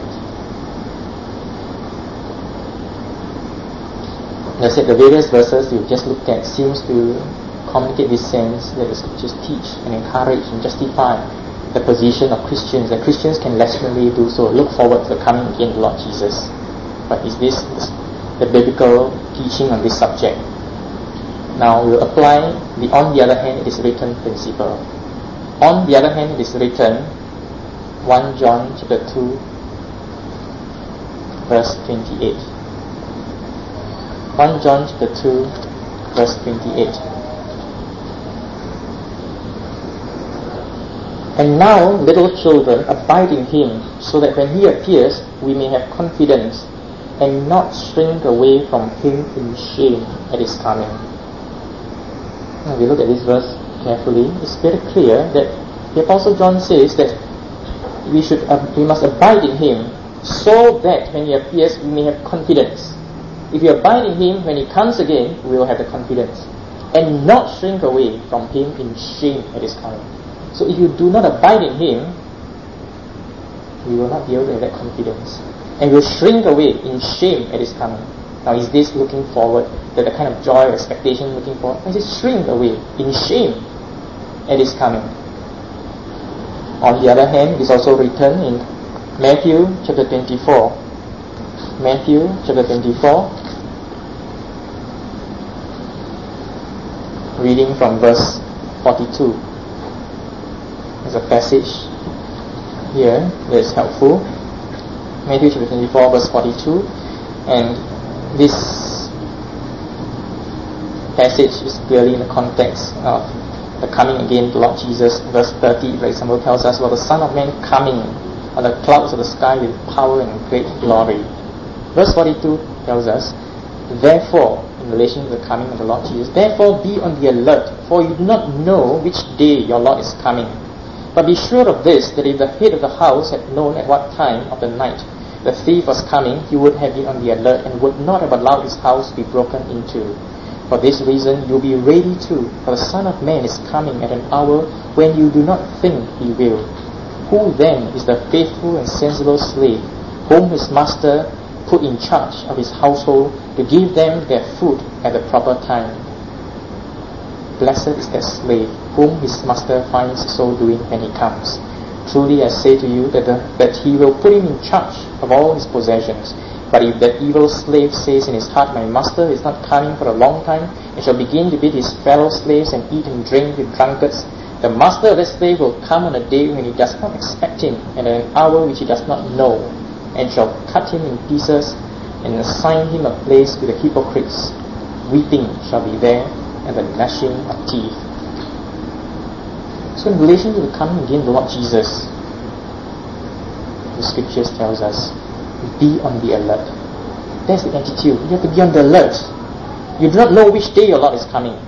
As I said, the various verses we've just looked at seems to communicate this sense that the Scriptures teach and encourage and justify the position of Christians, that Christians can legitimately do so, look forward to the coming again of the Lord Jesus. But is this the biblical teaching on this subject? Now we'll apply the on the other hand it is written principle. On the other hand it is written, 1 John chapter 2, verse 28. 1 John chapter 2, verse 28. And now, little children, abide in Him, so that when He appears, we may have confidence and not shrink away from Him in shame at His coming. Now, we look at this verse carefully. It's very clear that the Apostle John says that we must abide in Him, so that when He appears, we may have confidence. If we abide in Him, when He comes again, we will have the confidence and not shrink away from Him in shame at His coming. So if you do not abide in Him, we will not be able to have that confidence, and will shrink away in shame at His coming. Now, is this looking forward, that the kind of joy or expectation looking forward? Or is it shrink away in shame at His coming? On the other hand, it is also written in Matthew chapter 24. Matthew chapter 24, reading from verse 42. There's a passage here that is helpful. Matthew chapter 24, verse 42. And this passage is clearly in the context of the coming again of the Lord Jesus. Verse 30, for example, tells us about the Son of Man coming on the clouds of the sky with power and great glory. Verse 42 tells us, therefore, in relation to the coming of the Lord Jesus, therefore be on the alert, for you do not know which day your Lord is coming. But be sure of this, that if the head of the house had known at what time of the night the thief was coming, he would have been on the alert and would not have allowed his house to be broken into. For this reason, you'll be ready too, for the Son of Man is coming at an hour when you do not think he will. Who then is the faithful and sensible slave, whom his master put in charge of his household to give them their food at the proper time? Blessed is that slave, whom his master finds so doing when he comes. Truly I say to you that he will put him in charge of all his possessions. But if that evil slave says in his heart, my master is not coming for a long time, and shall begin to beat his fellow slaves and eat and drink with drunkards, the master of that slave will come on a day when he does not expect him, and at an hour which he does not know, and shall cut him in pieces, and assign him a place with the hypocrites. Weeping shall be there, and the gnashing of teeth. So in relation to the coming again of the Lord Jesus, the scriptures tells us, be on the alert. That's the attitude. You have to be on the alert. You do not know which day your Lord is coming.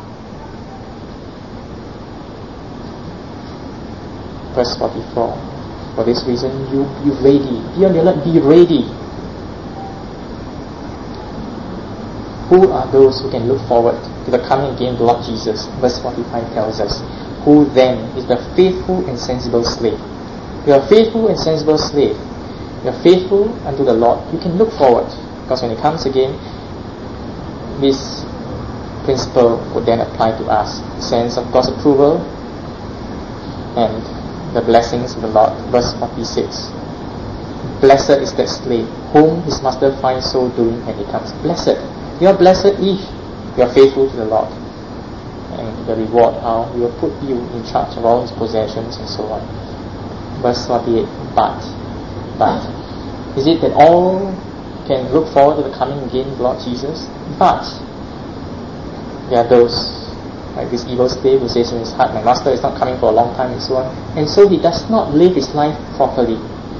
Verse 44. For this reason, you be ready. Be on the alert. Be ready. Who are those who can look forward to the coming again of the Lord Jesus? Verse 45 tells us, who then is the faithful and sensible slave? You are a faithful and sensible slave. You are faithful unto the Lord. You can look forward, because when He comes again, this principle would then apply to us. The sense of God's approval and the blessings of the Lord. Verse 46. Blessed is that slave, whom his master finds so doing when he comes. Blessed. You are blessed if you are faithful to the Lord. And the reward, how He will put you in charge of all His possessions and so on. Verse 48. But is it that all can look forward to the coming again of the Lord Jesus? But there are those, like this evil slave who says in his heart, my master is not coming for a long time and so on. And so he does not live his life properly.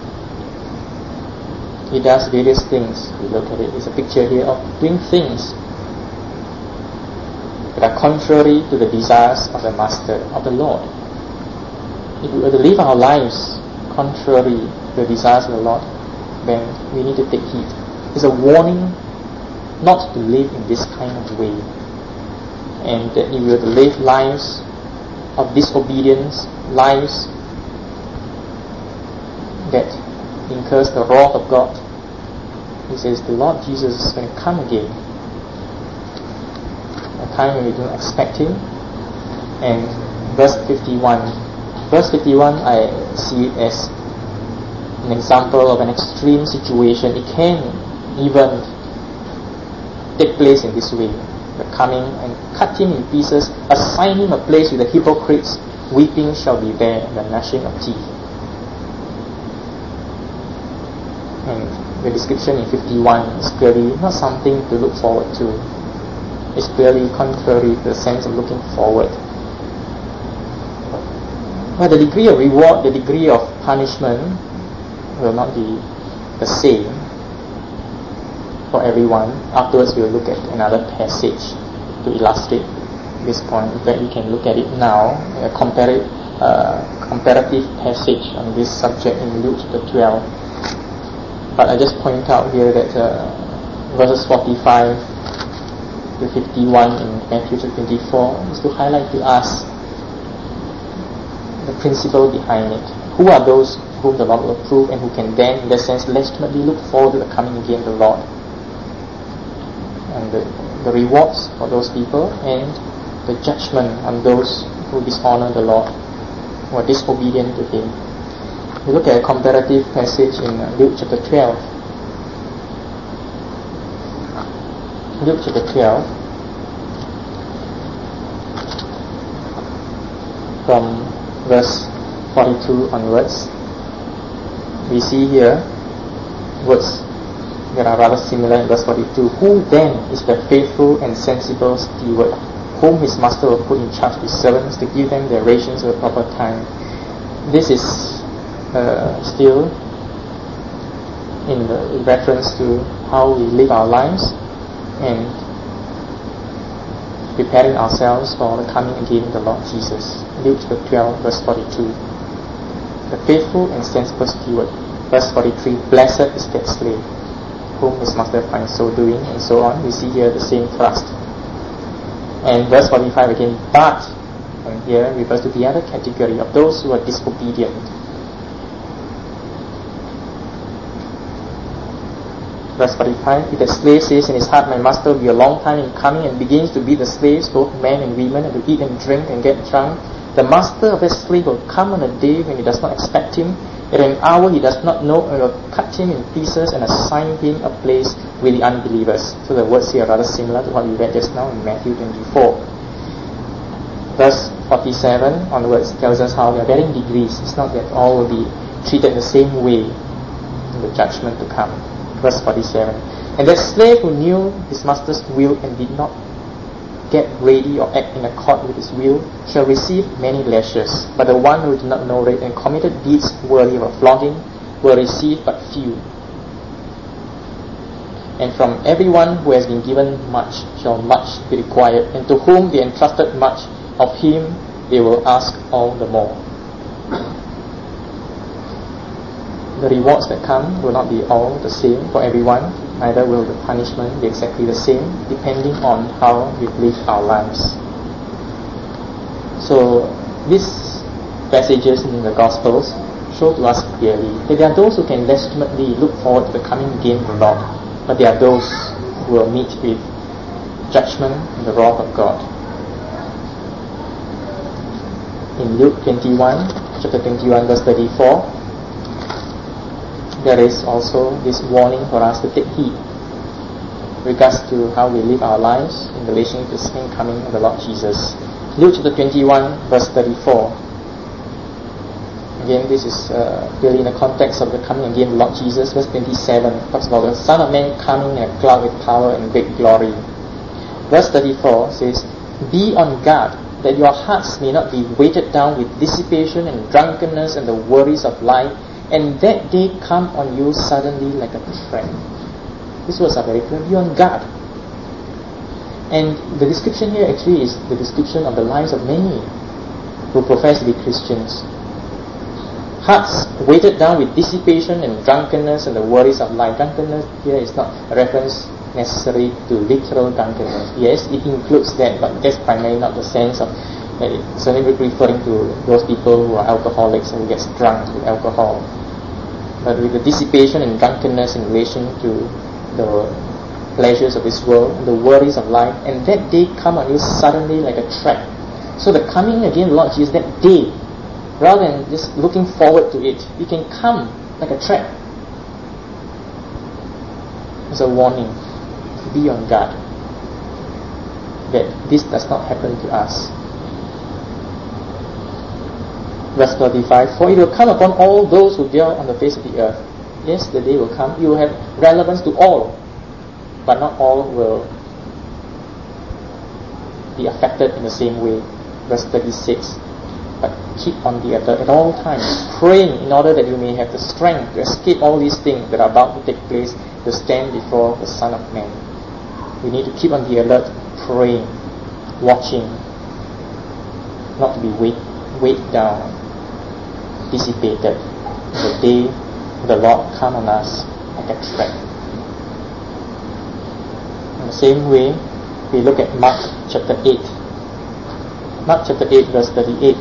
He does various things. We look at it. It's a picture here of doing things that are contrary to the desires of the Master, of the Lord. If we were to live our lives contrary to the desires of the Lord, then we need to take heed. It's a warning not to live in this kind of way. And that if we were to live lives of disobedience, lives that incurs the wrath of God, He says the Lord Jesus is going to come again. A time when we don't expect Him. And verse 51. Verse 51, I see it as an example of an extreme situation. It can even take place in this way. The coming and cut him in pieces, assign him a place with the hypocrites, weeping shall be there, and the gnashing of teeth. And the description in 51 is clearly not something to look forward to. It's clearly contrary to the sense of looking forward. But the degree of reward, the degree of punishment will not be the same for everyone. Afterwards we will look at another passage to illustrate this point. In fact, we can look at it now, a comparative passage on this subject in Luke chapter 12. But I just point out here that verses 45 to 51 in Matthew chapter 24 is to highlight to us the principle behind it. Who are those whom the Lord will approve and who can then, in that sense, legitimately look forward to the coming again of the Lord? And the rewards for those people and the judgment on those who dishonor the Lord, who are disobedient to Him. We look at a comparative passage in Luke chapter 12. Luke chapter 12, from verse 42 onwards, we see here words that are rather similar in verse 42. Who then is the faithful and sensible steward, whom his master will put in charge of his servants to give them their rations at the proper time? This is still in reference to how we live our lives and preparing ourselves for the coming again of the Lord Jesus. Luke 12 verse 42. The faithful and sensible steward. Verse 43, blessed is that slave whom his master finds so doing, and so on. We see here the same thrust. And verse 45 again, but, and here refers to the other category of those who are disobedient. Verse 45, if the slave says in his heart, my master will be a long time in coming, and begins to beat the slaves, both men and women, and to eat and drink and get drunk, the master of that slave will come on a day when he does not expect him, at an hour he does not know, and will cut him in pieces and assign him a place with the unbelievers. So the words here are rather similar to what we read just now in Matthew 24. Verse 47 onwards tells us how there are varying degrees. It's not that all will be treated the same way in the judgment to come. Verse 47, and that slave who knew his master's will and did not get ready or act in accord with his will shall receive many lashes, but the one who did not know it and committed deeds worthy of a flogging will receive but few. And from everyone who has been given much shall much be required, and to whom they entrusted much, of him they will ask all the more. The rewards that come will not be all the same for everyone, neither will the punishment be exactly the same, depending on how we live our lives. So, these passages in the Gospels show to us clearly that there are those who can legitimately look forward to the coming again of the Lord, but there are those who will meet with judgment and the wrath of God. In Luke 21, chapter 21, verse 34, there is also this warning for us to take heed with regards to how we live our lives in relation to the second coming of the Lord Jesus. Luke chapter 21, verse 34. Again, this is really in the context of the coming again of the Lord Jesus. Verse 27 talks about the Son of Man coming in a cloud with power and great glory. Verse 34 says, be on guard, that your hearts may not be weighted down with dissipation and drunkenness and the worries of life, and that day come on you suddenly like a trap. These words are very clear. Be on guard. And the description here actually is the description of the lives of many who profess to be Christians. Hearts weighted down with dissipation and drunkenness and the worries of life. Drunkenness here is not a reference necessary to literal drunkenness. Yes, it includes that, but that's primarily not the sense of it's only referring to those people who are alcoholics and who get drunk with alcohol. But with the dissipation and drunkenness in relation to the pleasures of this world and the worries of life, and that day come on you suddenly like a trap. So the coming again of the Lord Jesus, that day, rather than just looking forward to it, it can come like a trap. It's a warning. Be on guard that this does not happen to us. Verse 35, for it will come upon all those who dwell on the face of the earth. Yes, the day will come. It will have relevance to all, but not all will be affected in the same way. Verse 36, but keep on the alert at all times, praying in order that you may have the strength to escape all these things that are about to take place, to stand before the Son of Man. We need to keep on the alert, praying, watching, not to be weighed down, dissipated. The day of the Lord come on us like a trap. In the same way, we look at Mark chapter 8. Mark chapter 8 verse 38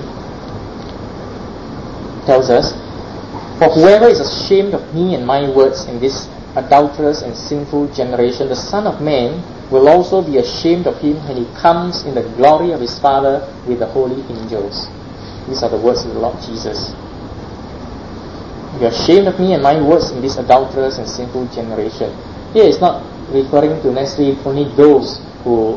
tells us, for whoever is ashamed of me and my words in this adulterous and sinful generation, the Son of Man will also be ashamed of him when he comes in the glory of his Father with the holy angels. These are the words of the Lord Jesus. You are ashamed of me and my words in this adulterous and sinful generation. Here it's not referring to necessarily only those who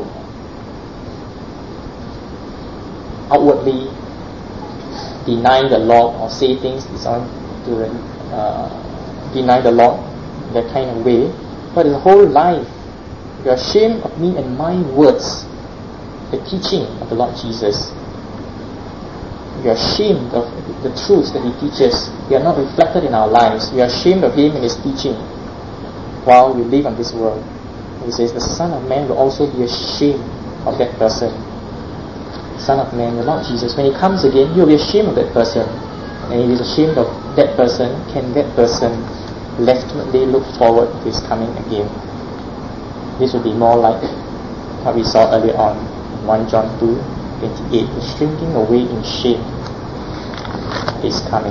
outwardly deny the Lord or say things designed to deny the Lord that kind of way, but the whole life. You are ashamed of me and my words, the teaching of the Lord Jesus. You are ashamed of the truths that He teaches. They are not reflected in our lives. We are ashamed of Him and His teaching while we live on this world. He says the Son of Man will also be ashamed of that person. Son of Man, the Lord Jesus, when He comes again, He will be ashamed of that person. And He is ashamed of that person, can that person legitimately look forward to his coming again? This would be more like what we saw earlier on in 1 John 2:28, the shrinking away in shame is coming.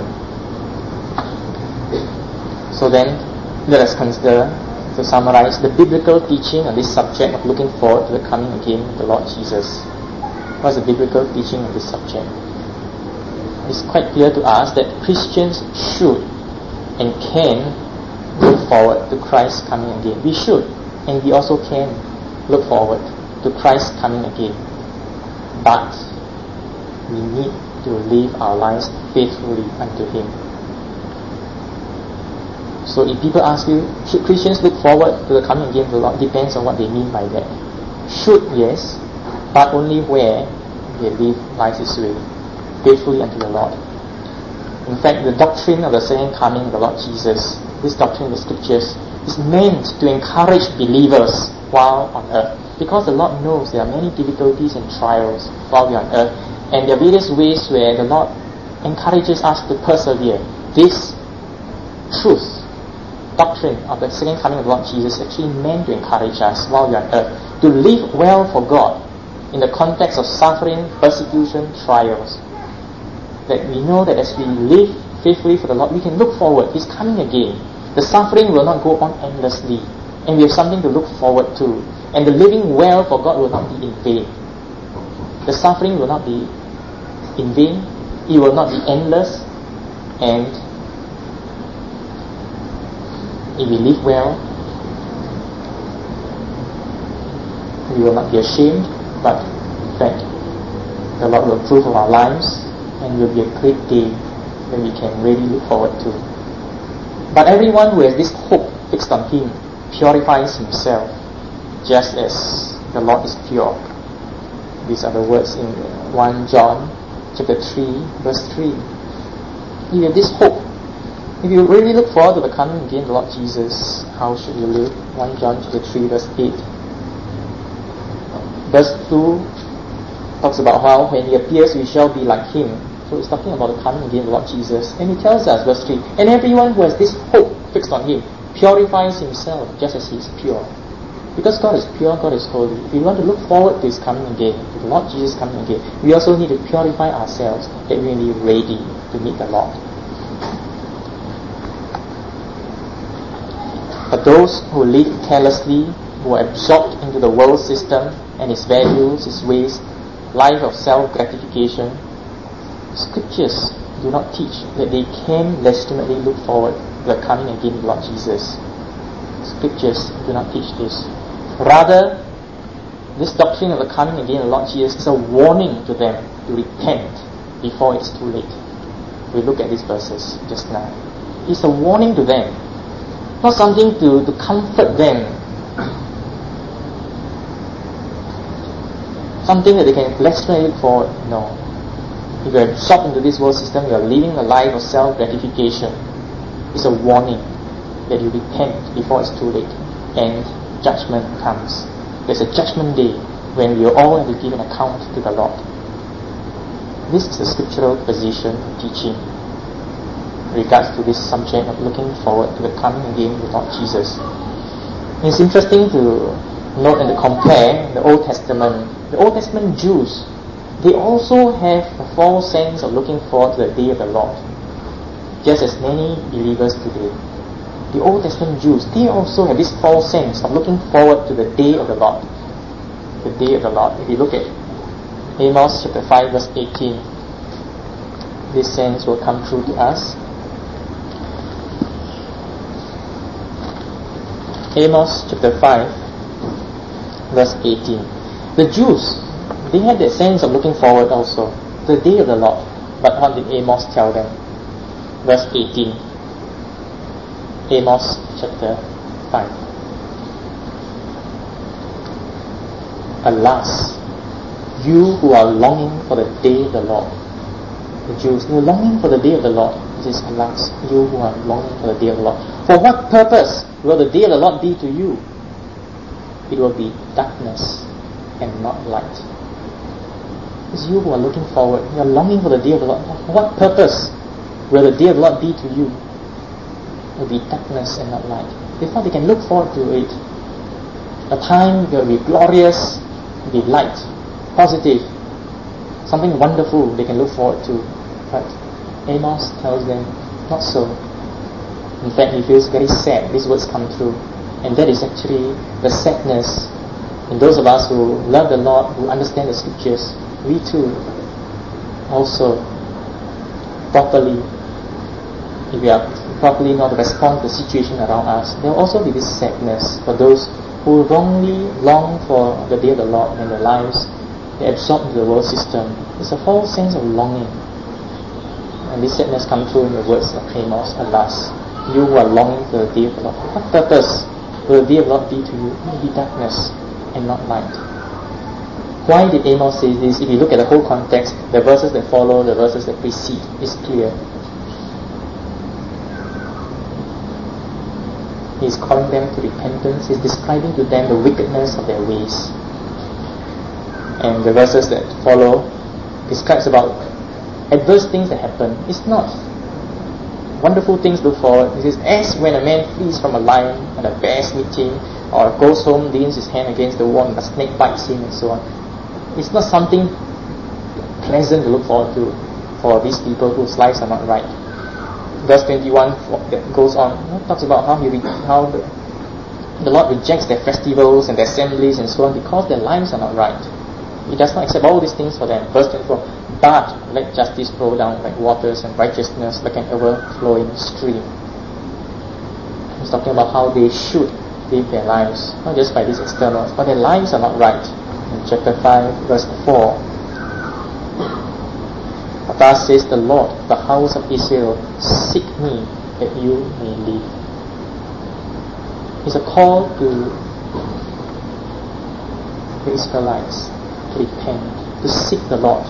So then, let us consider, to summarize, the biblical teaching on this subject of looking forward to the coming again of the Lord Jesus. What is the biblical teaching on this subject? It's quite clear to us that Christians should and can look forward to Christ's coming again. We should, and we also can look forward to Christ's coming again. But we need to live our lives faithfully unto Him. So if people ask you, should Christians look forward to the coming again of the Lord? Depends on what they mean by that. Should, yes, but only where they live life this way, faithfully unto the Lord. In fact, the doctrine of the second coming of the Lord Jesus, this doctrine of the Scriptures, is meant to encourage believers while on earth. Because the Lord knows there are many difficulties and trials while we are on earth, and there are various ways where the Lord encourages us to persevere. This truth, doctrine of the second coming of the Lord Jesus, actually meant to encourage us while we are on earth to live well for God in the context of suffering, persecution, trials. That we know that as we live faithfully for the Lord, we can look forward. He's coming again. The suffering will not go on endlessly, and we have something to look forward to. And the living well for God will not be in vain. The suffering will not be in vain. It will not be endless. And if we live well, we will not be ashamed, but in fact, the Lord will approve of our lives, and it will be a great day that we can really look forward to. But everyone who has this hope fixed on Him purifies himself, just as the Lord is pure. These are the words in 1 John chapter 3, verse 3. If you have this hope, if you really look forward to the coming again of the Lord Jesus, how should you live? 1 John chapter 3, verse 8. Verse 2 talks about how when He appears we shall be like Him. So it's talking about the coming again of the Lord Jesus. And He tells us, verse 3, and everyone who has this hope fixed on Him purifies himself just as He is pure. Because God is pure, God is holy. If we want to look forward to His coming again, to the Lord Jesus coming again, we also need to purify ourselves that we may be ready to meet the Lord. But those who live carelessly, who are absorbed into the world system and its values, its ways, life of self-gratification, Scriptures do not teach that they can legitimately look forward to the coming again of the Lord Jesus. Scriptures do not teach this. Rather, this doctrine of the coming again of the Lord Jesus is a warning to them to repent before it's too late. We look at these verses just now. It's a warning to them, not something to comfort them, something that they can legitimately look forward. No. If you are absorbed into this world system, you are living a life of self-gratification. It's a warning that you repent before it's too late and judgment comes. There's a judgment day when we all have to give an account to the Lord. This is the scriptural position teaching in regards to this subject of looking forward to the coming again of the Lord Jesus. And it's interesting to note and to compare the Old Testament. The Old Testament Jews, they also have a false sense of looking forward to the day of the Lord, just as many believers today. The Old Testament Jews, they also have this false sense of looking forward to the day of the Lord. The day of the Lord. If you look at Amos chapter 5 verse 18, this sense will come true to us. Amos chapter 5 verse 18. The Jews, they had that sense of looking forward also, the day of the Lord. But what did Amos tell them? Verse 18. Amos chapter 5. Alas, you who are longing for the day of the Lord. The Jews, you are longing for the day of the Lord. It is, alas, you who are longing for the day of the Lord. For what purpose will the day of the Lord be to you? It will be darkness and not light. It's you who are looking forward. You are longing for the day of the Lord. For what purpose? will the day of the Lord be to you? It will be darkness and not light. Therefore, they can look forward to it. A time will be glorious, will be light, positive, something wonderful they can look forward to. But Amos tells them, not so. In fact, he feels very sad. These words come true. And that is actually the sadness in those of us who love the Lord, who understand the scriptures. We too also properly, if we are properly not respond to the situation around us, there will also be this sadness for those who wrongly long for the day of the Lord and their lives. They absorb into the world system. It's a false sense of longing. And this sadness comes through in the words of Amos, alas, you who are longing for the day of the Lord. What purpose will the day of the Lord be to you? It will be darkness and not light. Why did Amos say this? If you look at the whole context, the verses that follow, the verses that precede, is clear. He's calling them to repentance. He's describing to them the wickedness of their ways. And the verses that follow describes about adverse things that happen. It's not wonderful things to look forward. It is as when a man flees from a lion and a bear's meeting, or goes home, leans his hand against the wall and a snake bites him and so on. It's not something pleasant to look forward to for these people whose lives are not right. Verse 21 that goes on, talks about how the Lord rejects their festivals and their assemblies and so on because their lives are not right. He does not accept all these things for them. Verse 24, but let justice flow down like waters and righteousness like an overflowing stream. He's talking about how they should live their lives, not just by these externals, but their lives are not right. In chapter 5, verse 4, thus says the Lord, the house of Israel, seek me that you may live. It's a call to the Israelites to repent, to seek the Lord.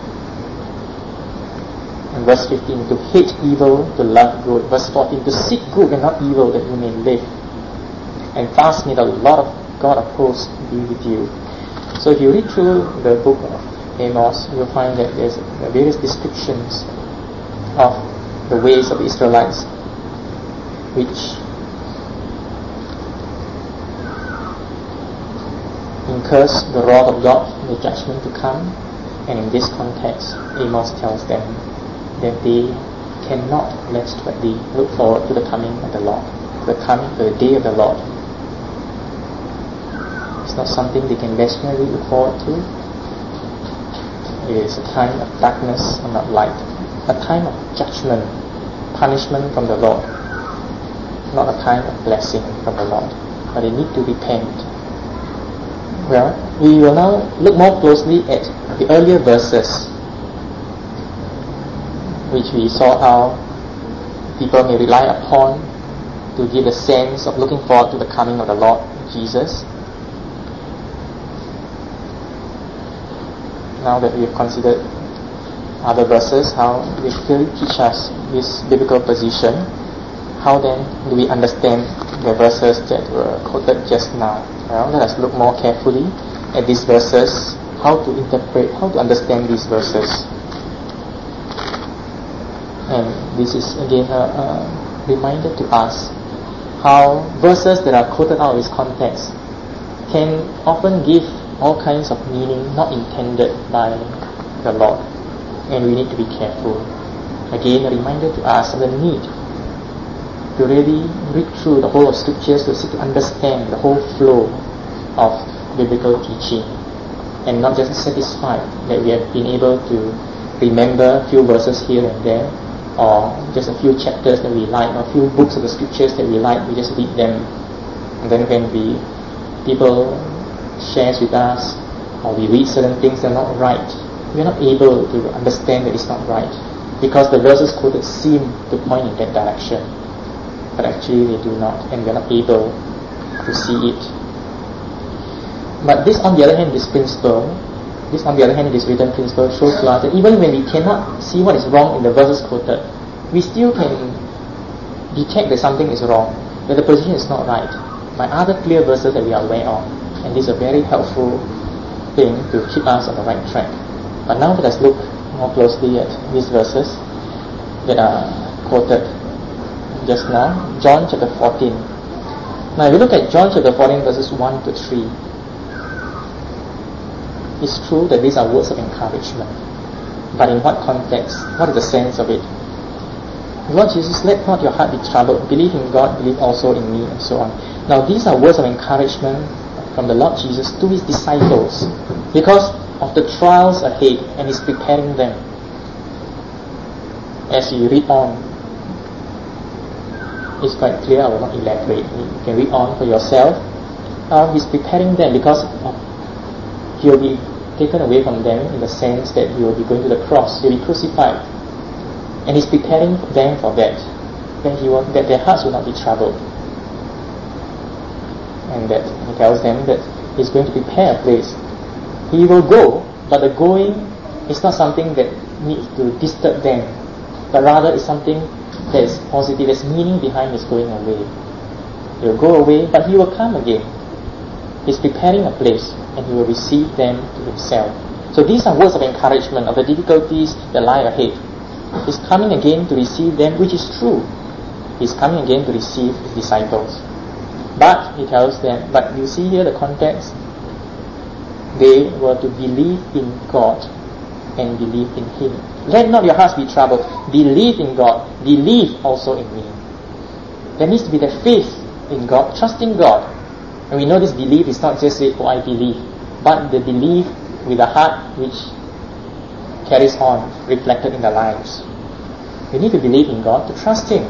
In verse 15, to hate evil, to love good. Verse 14, to seek good and not evil that you may live. And thus may the Lord of God of hosts be with you. So if you read through the book of Amos, you'll find that there's various descriptions of the ways of the Israelites which incurs the wrath of God and the judgment to come. And in this context, Amos tells them that they cannot legitimately look forward to the coming of the Lord, to the day of the Lord. It's not something they can legitimately look forward to. It is a time of darkness and not light, a time of judgment, punishment from the Lord, not a time of blessing from the Lord. But they need to repent. Well, we will now look more closely at the earlier verses, which we saw how people may rely upon to give a sense of looking forward to the coming of the Lord Jesus. Now that we have considered other verses, how they clearly teach us this biblical position, how then do we understand the verses that were quoted just now? Well, let us look more carefully at these verses, how to interpret, how to understand these verses. And this is again a reminder to us how verses that are quoted out of its context can often give all kinds of meaning not intended by the Lord, and we need to be careful. Again, a reminder to us of the need to really read through the whole of Scriptures to seek to understand the whole flow of biblical teaching, and not just satisfied that we have been able to remember a few verses here and there, or just a few chapters that we like, or a few books of the Scriptures that we like, we just read them, and then when people shares with us, or we read certain things that are not right, we are not able to understand that it's not right, because the verses quoted seem to point in that direction, but actually they do not, and we are not able to see it. But this, on the other hand, this written principle shows to us that even when we cannot see what is wrong in the verses quoted, we still can detect that something is wrong, that the position is not right, by other clear verses that we are aware of. And this is a very helpful thing to keep us on the right track. But now let us look more closely at these verses that are quoted just now, John chapter 14. Now if you look at John chapter 14 verses 1 to 3, it's true that these are words of encouragement. But in what context? What is the sense of it? Lord Jesus, let not your heart be troubled. Believe in God, believe also in me, and so on. Now these are words of encouragement from the Lord Jesus to his disciples because of the trials ahead, and he's preparing them. As you read on, it's quite clear. I will not elaborate. You can read on for yourself. He's preparing them because he'll be taken away from them in the sense that he will be going to the cross. He'll be crucified. And he's preparing them for that. That their hearts will not be troubled. And that he tells them that he's going to prepare a place. He will go, but the going is not something that needs to disturb them, but rather it's something that is positive. There's meaning behind his going away. He will go away, but he will come again. He's preparing a place, and he will receive them to himself. So these are words of encouragement of the difficulties that lie ahead. He's coming again to receive them, which is true. He's coming again to receive his disciples. But he tells them, but you see here the context, they were to believe in God and believe in him. Let not your hearts be troubled. Believe in God. Believe also in me. There needs to be that faith in God, trusting God. And we know this belief is not just say, oh, I believe, but the belief with a heart which carries on, reflected in their lives. We need to believe in God, to trust him,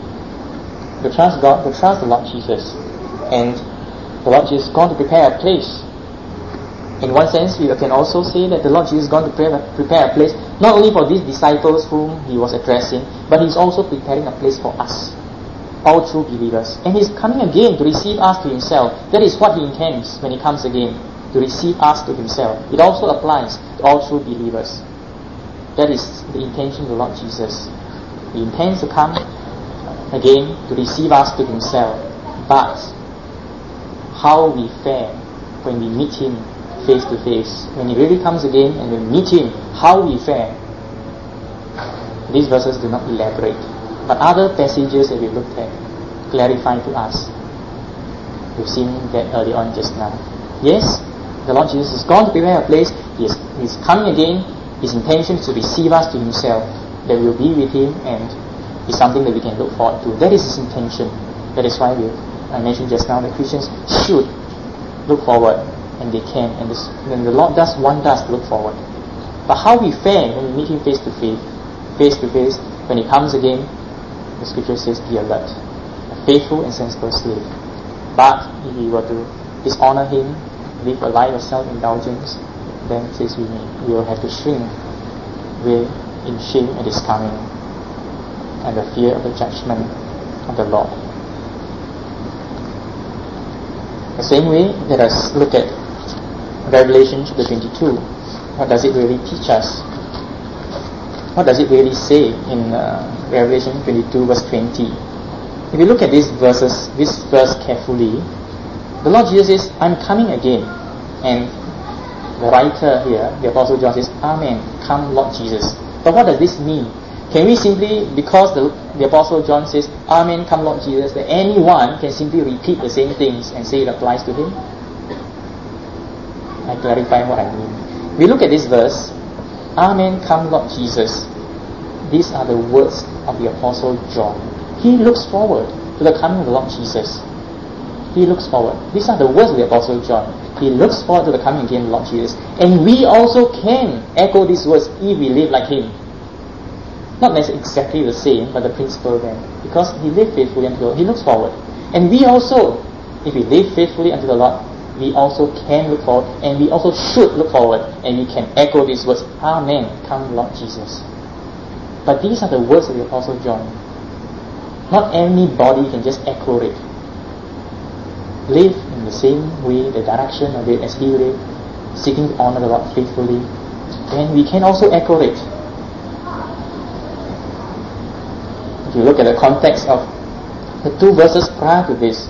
to trust God, to trust the Lord Jesus. And the Lord Jesus is going to prepare a place. In one sense, we can also say that the Lord Jesus is going to prepare a place not only for these disciples whom he was addressing, but he's also preparing a place for us, all true believers. And he's coming again to receive us to himself. That is what he intends when he comes again, to receive us to himself. It also applies to all true believers. That is the intention of the Lord Jesus. He intends to come again to receive us to himself. But how we fare when we meet him face to face, when he really comes again and we meet him, how we fare, these verses do not elaborate. But other passages that we looked at clarify to us. We've seen that early on just now. Yes, the Lord Jesus is going to prepare a place. He's coming again. His intention is to receive us to himself, that we'll be with him, and it's something that we can look forward to. That is his intention. That is why I mentioned just now that Christians should look forward, and they can. And the Lord does want us to look forward. But how we fare when we meet him face to face, when he comes again, the scripture says, be alert, a faithful and sensible slave. But if we were to dishonor him, live a life of self-indulgence, then it says we will have to shrink in shame at his coming and the fear of the judgment of the Lord. The same way, let us look at Revelation chapter 22. What does it really teach us? What does it really say in Revelation 22 verse 20? If you look at this verse carefully, the Lord Jesus says, I'm coming again. And the writer here, the Apostle John says, Amen, come Lord Jesus. But what does this mean? Can we simply, because the Apostle John says, Amen, come Lord Jesus, that anyone can simply repeat the same things and say it applies to him? I clarify what I mean. We look at this verse, Amen, come Lord Jesus. These are the words of the Apostle John. He looks forward to the coming of the Lord Jesus. He looks forward. These are the words of the Apostle John. He looks forward to the coming again of the Lord Jesus. And we also can echo these words if we live like him. Not necessarily exactly the same, but the principle then. Because he lived faithfully unto the Lord, he looks forward. And we also, if we live faithfully unto the Lord, we also can look forward, and we also should look forward, and we can echo these words, Amen, come Lord Jesus. But these are the words of the Apostle John. Not anybody can just echo it. Live in the same way, the direction of it as he lived, seeking to honor the Lord faithfully, and we can also echo it. If you look at the context of the two verses prior to this,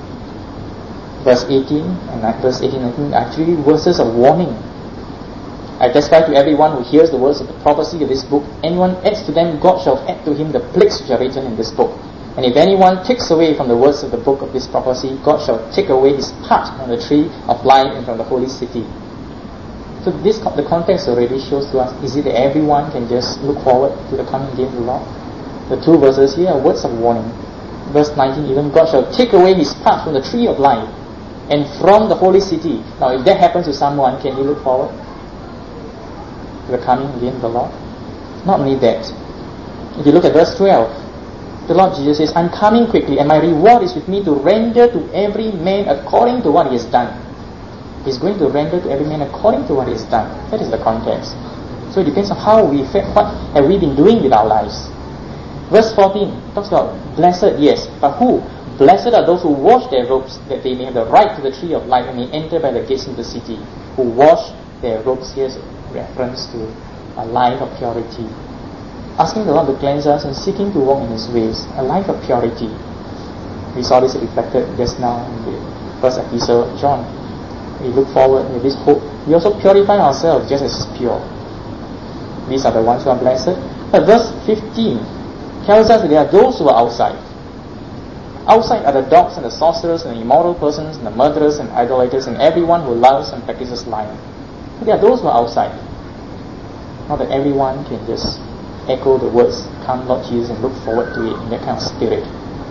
verse 18 and verse 18 and 19 are actually verses of warning. I testify to everyone who hears the words of the prophecy of this book. Anyone adds to them, God shall add to him the plagues which are written in this book. And if anyone takes away from the words of the book of this prophecy, God shall take away his part from the tree of life and from the holy city. So the context already shows to us, is it that everyone can just look forward to the coming day of the Lord? The two verses here are words of warning. Verse 19 even, God shall take away his part from the tree of life and from the holy city. Now if that happens to someone, can you look forward to the coming again of the Lord? Not only that. If you look at verse 12, the Lord Jesus says, I'm coming quickly and my reward is with me to render to every man according to what he has done. He's going to render to every man according to what he has done. That is the context. So it depends on how what have we been doing with our lives. Verse 14 talks about blessed, yes, but who? Blessed are those who wash their robes, that they may have the right to the tree of life and may enter by the gates of the city. Who wash their robes, here's a reference to a life of purity. Asking the Lord to cleanse us and seeking to walk in his ways. A life of purity. We saw this reflected just now in the first episode of John. We look forward with this hope. We also purify ourselves just as pure. These are the ones who are blessed. But verse 15 tells us that there are those who are outside. Outside are the dogs and the sorcerers and the immoral persons and the murderers and idolaters and everyone who loves and practices lying. But there are those who are outside. Not that everyone can just echo the words, come Lord Jesus, and look forward to it in that kind of spirit.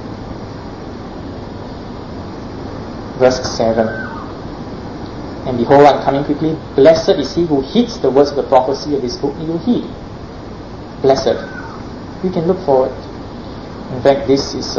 Verse 7. And behold, I am coming quickly. Blessed is he who heeds the words of the prophecy of this book. He will heed. Blessed. We can look forward. In fact, this is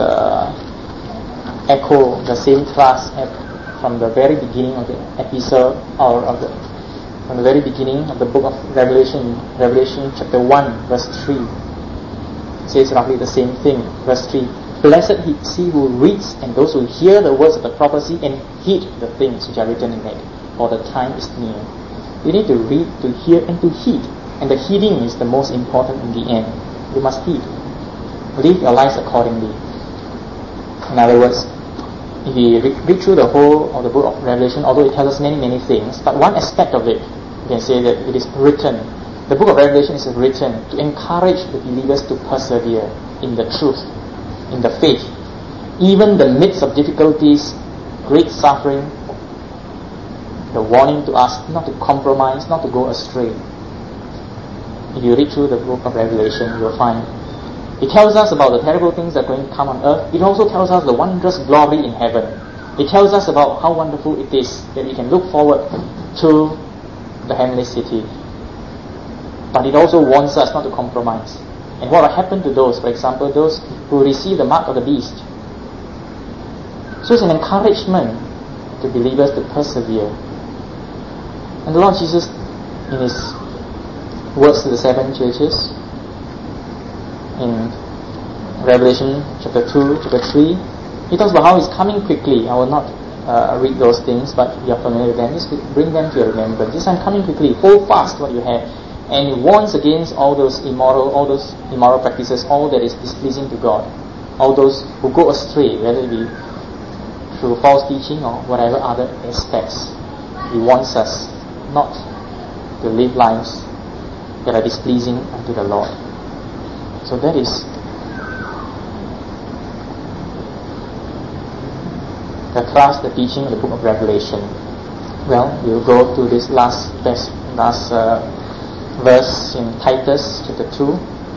echo the same thrust from the very beginning of the episode, or from the very beginning of the book of Revelation. Revelation chapter 1, verse 3. It says roughly the same thing. Verse 3. Blessed is he who reads and those who hear the words of the prophecy and heed the things which are written in it, for the time is near. You need to read, to hear, and to heed. And the heeding is the most important in the end. You must heed. Live your lives accordingly. In other words, if we read through the whole of the book of Revelation, although it tells us many, many things, but one aspect of it, you can say that it is written. The book of Revelation is written to encourage the believers to persevere in the truth, in the faith. Even in the midst of difficulties, great suffering, the warning to us not to compromise, not to go astray. If you read through the book of Revelation, you will find it tells us about the terrible things that are going to come on earth. It also tells us the wondrous glory in heaven. It tells us about how wonderful it is that we can look forward to the heavenly city. But it also warns us not to compromise. And what will happen to those, for example, those who receive the mark of the beast? So it's an encouragement to believers to persevere. And the Lord Jesus, in his words to the 7 churches, in Revelation chapter 2, chapter 3, he talks about how he's coming quickly. I will not read those things, but you are familiar with them. Just bring them to your remembrance. Just, I'm coming quickly. Hold fast what you have. And he warns against all those immoral practices, all that is displeasing to God, all those who go astray, whether it be through false teaching or whatever other aspects. He wants us not to live lives that are displeasing unto the Lord. So that is the thrust, the teaching of the book of Revelation. Well, we'll go to this last verse in Titus chapter 2.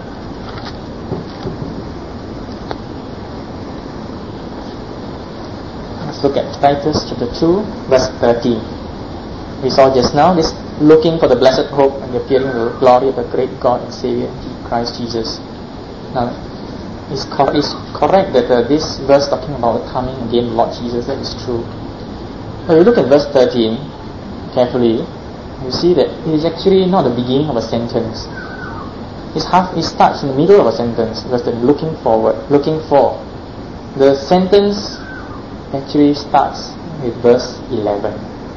Let's look at Titus chapter 2, verse 13. We saw just now this looking for the blessed hope and the appearing of the glory of the great God and Savior, Christ Jesus. Now, it's correct that this verse talking about the coming again of Lord Jesus, that is true. But you look at verse 13 carefully, you see that it is actually not the beginning of a sentence. It starts in the middle of a sentence, verse 13, looking forward, looking for. The sentence actually starts with verse 11.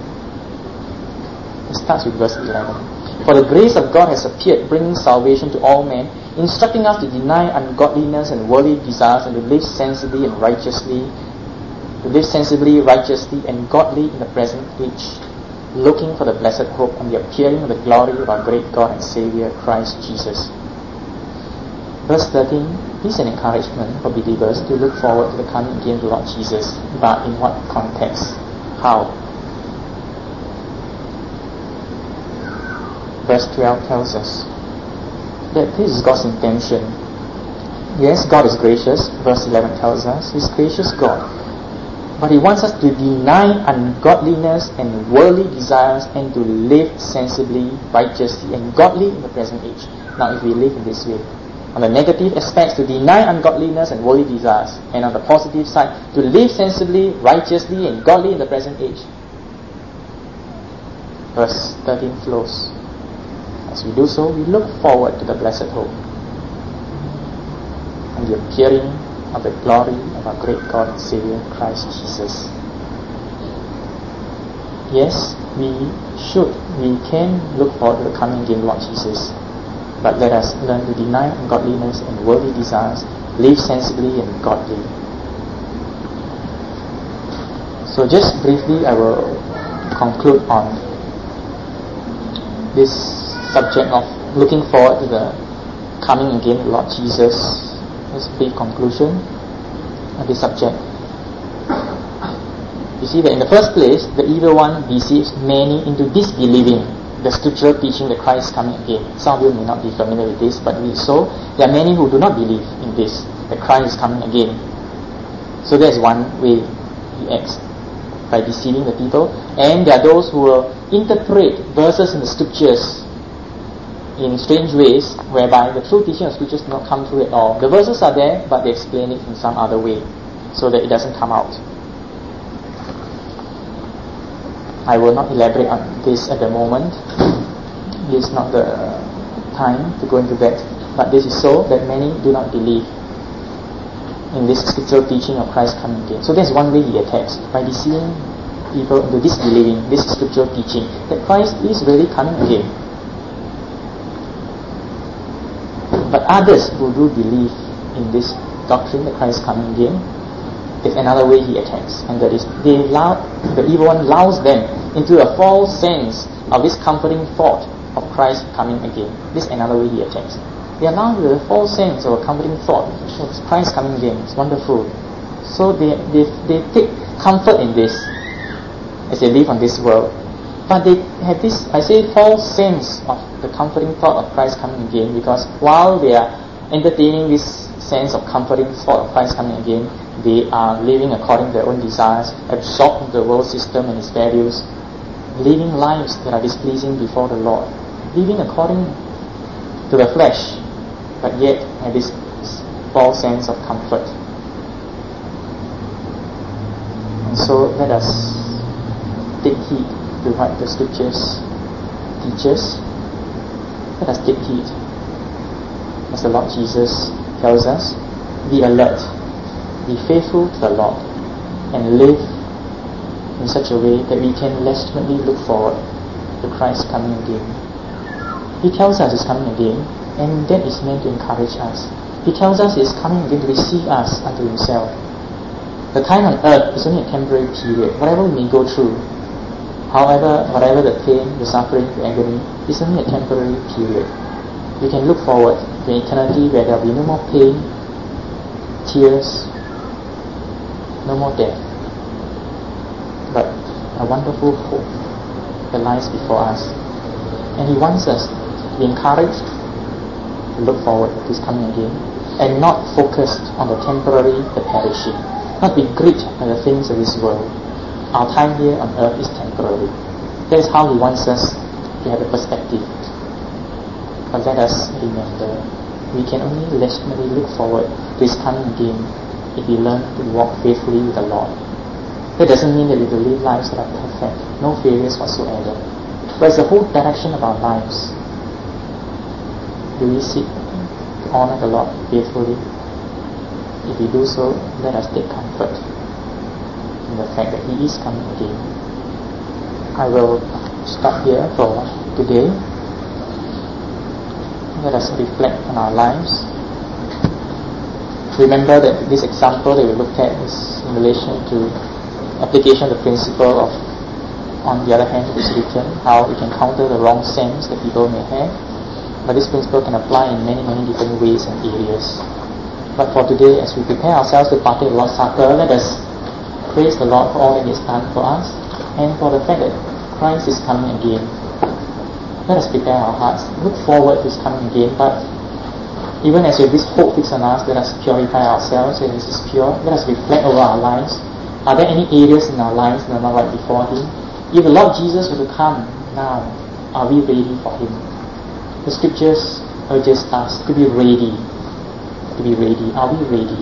It starts with verse 11. For the grace of God has appeared, bringing salvation to all men, instructing us to deny ungodliness and worldly desires and to live sensibly, righteously, and godly in the present age. looking for the blessed hope and the appearing of the glory of our great God and Savior, Christ Jesus. Verse 13, this is an encouragement for believers to look forward to the coming again of the Lord Jesus. But in what context? How? Verse 12 tells us that this is God's intention. Yes, God is gracious. Verse 11 tells us He's gracious God. But He wants us to deny ungodliness and worldly desires and to live sensibly, righteously and godly in the present age. Now if we live in this way, on the negative aspects, to deny ungodliness and worldly desires, and on the positive side, to live sensibly, righteously and godly in the present age. Verse 13 flows. As we do so, we look forward to the blessed hope and the appearing of the glory of our great God and Savior, Christ Jesus. Yes, we can look forward to the coming again of Lord Jesus. But let us learn to deny ungodliness and worldly desires, live sensibly and godly. So just briefly, I will conclude on this subject of looking forward to the coming again of Lord Jesus. This brief conclusion of this subject. You see that in the first place, the evil one deceives many into disbelieving the scriptural teaching that Christ is coming again. Some of you may not be familiar with this, but so there are many who do not believe in this, that Christ is coming again. So there's one way he acts, by deceiving the people. And there are those who will interpret verses in the scriptures in strange ways, whereby the true teaching of scriptures do not come through at all. The verses are there, but they explain it in some other way, so that it doesn't come out. I will not elaborate on this at the moment. This is not the time to go into that. But this is so that many do not believe in this scriptural teaching of Christ coming again. So that's one way he attacks, by deceiving people into disbelieving this scriptural teaching that Christ is really coming again. But others who do believe in this doctrine that Christ is coming again, there's another way he attacks, and that is the evil one lulls them into a false sense of this comforting thought of Christ coming again. This is another way he attacks. They are now with a false sense of a comforting thought of Christ coming again. It's wonderful. So they take comfort in this as they live on this world. But they have this, I say, false sense of the comforting thought of Christ coming again, because while they are entertaining this sense of comforting thought of Christ coming again, they are living according to their own desires, absorbed in the world system and its values, living lives that are displeasing before the Lord, living according to the flesh, but yet have this false sense of comfort. And so let us take heed to what the scriptures teaches. Let us take heed, as the Lord Jesus tells us, be alert, be faithful to the Lord, and live in such a way that we can legitimately look forward to Christ coming again. He tells us He's coming again, and that is meant to encourage us. He tells us He's coming again to receive us unto Himself. The time on earth is only a temporary period. Whatever we may go through, whatever the pain, the suffering, the agony, is only a temporary period. We can look forward to an eternity where there will be no more pain, tears, no more death, but a wonderful hope that lies before us. And He wants us to be encouraged to look forward to His coming again, and not focused on the temporary, the perishing, not be gripped by the things of this world. Our time here on earth is temporary. That is how He wants us to have a perspective. But let us remember, we can only legitimately look forward to His coming again if we learn to walk faithfully with the Lord. That doesn't mean that we will live lives that are perfect, no failures whatsoever. But it's the whole direction of our lives. Do we seek to honor the Lord faithfully? If we do so, let us take comfort in the fact that He is coming again. I will stop here for today. Let us reflect on our lives. Remember that this example that we looked at is in relation to application of the principle of on the other hand, is written, how we can counter the wrong sense that people may have. But this principle can apply in many, many different ways and areas. But for today, as we prepare ourselves to partake the Lord's Supper, let us praise the Lord for all that He has done for us and for the fact that Christ is coming again. Let us prepare our hearts, look forward to His coming again, but even as we have this hope fixed on us, let us purify ourselves when this is pure. Let us reflect over our lives. Are there any areas in our lives that are not right before Him? If the Lord Jesus were to come now, are we ready for Him? The Scriptures urges us to be ready. To be ready. Are we ready?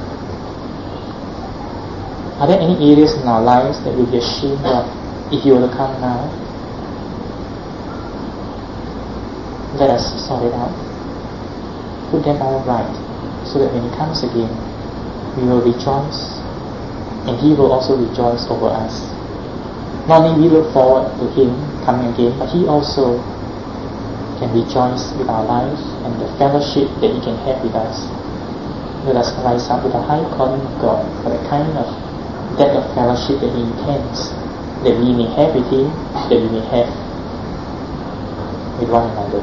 Are there any areas in our lives that we'll be ashamed of if He were to come now? Let us sort it out. Put them all right, so that when He comes again, we will rejoice, and He will also rejoice over us. Not only we look forward to Him coming again, but He also can rejoice with our lives and the fellowship that He can have with us. Let us rise up with a high calling of God for the kind of depth of fellowship that He intends that we may have with Him, that we may have with one another.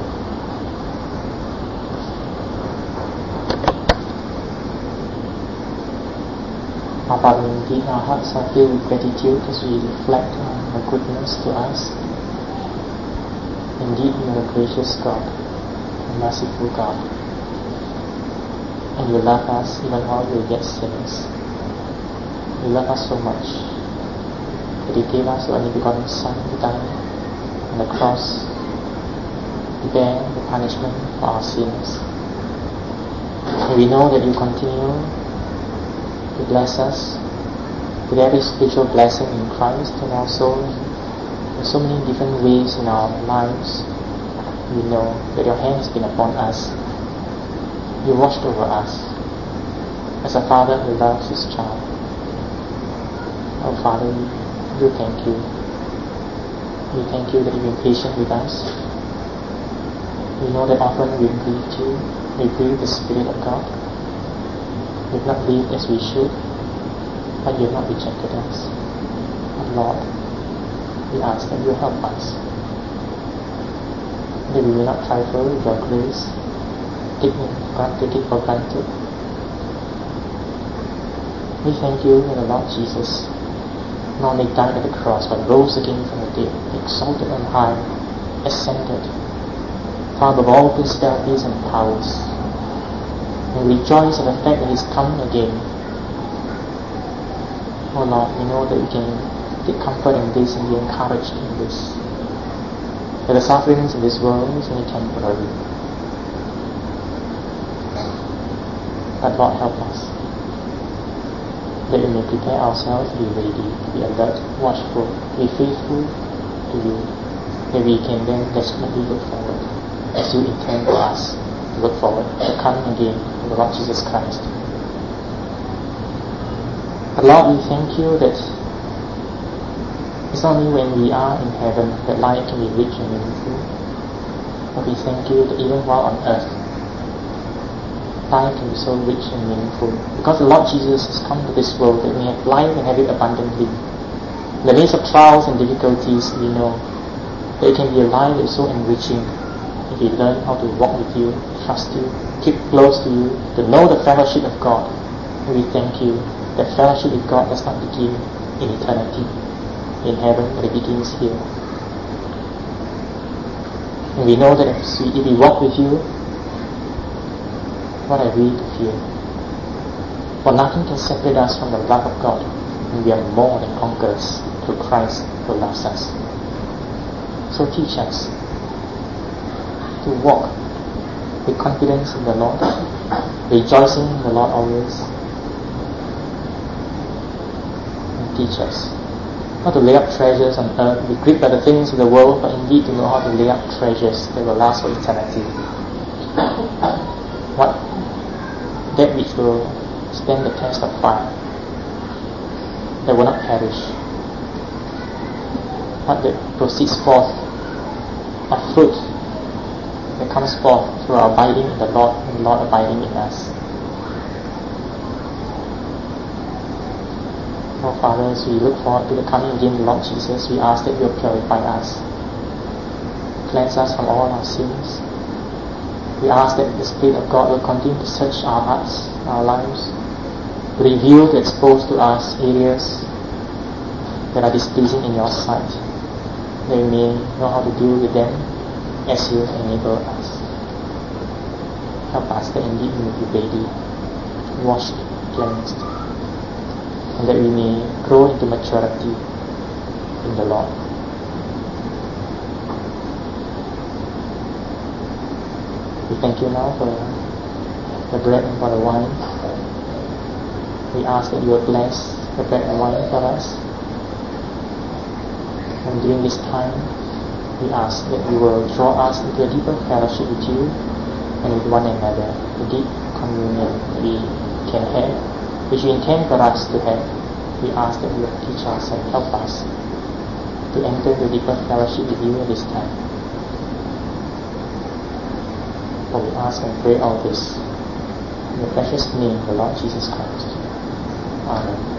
Our Father, indeed our hearts are filled with gratitude as we reflect on Your goodness to us. Indeed, You are a gracious God, a merciful God, and You love us even while we are yet sinners. You love us so much that You gave us Your only begotten Son to die on the cross to bear the punishment for our sins. And we know that You continue to bless us with every spiritual blessing in Christ, and also in so many different ways in our lives. We know that Your hand has been upon us. You watched over us as a father who loves his child. Oh Father, we thank You. We thank You that You've been patient with us. We know that often we've grieved You, we grieve the Spirit of God. We've not lived as we should, but You have not rejected us. But Lord, we ask that You help us, that we will not trifle with Your grace, take it for granted. We thank You that the Lord Jesus not only died at the cross, but rose again from the dead, exalted on high, ascended, far above all principalities and powers. And rejoice in the fact that He's coming again. Oh Lord, we know that we can take comfort in this and be encouraged in this. That the sufferings in this world is only temporary. But Lord, help us, that we may prepare ourselves to be ready, to be alert, watchful, to be faithful to You, that we can then desperately look forward, as You intend for us to look forward to coming again of the Lord Jesus Christ. But Lord, we thank You that it's only when we are in heaven that life can be rich and meaningful. But we thank You that even while on earth, life can be so rich and meaningful, because the Lord Jesus has come to this world that we have life and have it abundantly. In the midst of trials and difficulties, we know that it can be a life that is so enriching if we learn how to walk with You, trust You, keep close to You, to know the fellowship of God. And we thank You that fellowship with God does not begin in eternity, in heaven, but it begins here. And we know that if we walk with You, what are we to fear? For nothing can separate us from the love of God, and we are more than conquerors through Christ who loves us. So teach us to walk with confidence in the Lord, rejoicing in the Lord always. And teach us not to lay up treasures on earth, be gripped by the things of the world, but indeed to know how to lay up treasures that will last for eternity. That which will stand the test of fire, that will not perish. What that proceeds forth of fruit that comes forth through our abiding in the Lord, and the Lord abiding in us. Oh Father, as we look forward to the coming again of the Lord Jesus, we ask that you will purify us, cleanse us from all our sins. We ask that the Spirit of God will continue to search our hearts, our lives, reveal to expose to us areas that are displeasing in your sight, that we may know how to deal with them as you enable us. Help us that indeed we may be daily washed, cleansed, and that we may grow into maturity in the Lord. We thank you now for the bread and for the wine. We ask that you will bless the bread and wine for us. And during this time, we ask that you will draw us into a deeper fellowship with you and with one another, the deep communion that we can have, which you intend for us to have. We ask that you will teach us and help us to enter the deeper fellowship with you at this time. For we ask and pray all this in the precious name of the Lord Jesus Christ. Amen.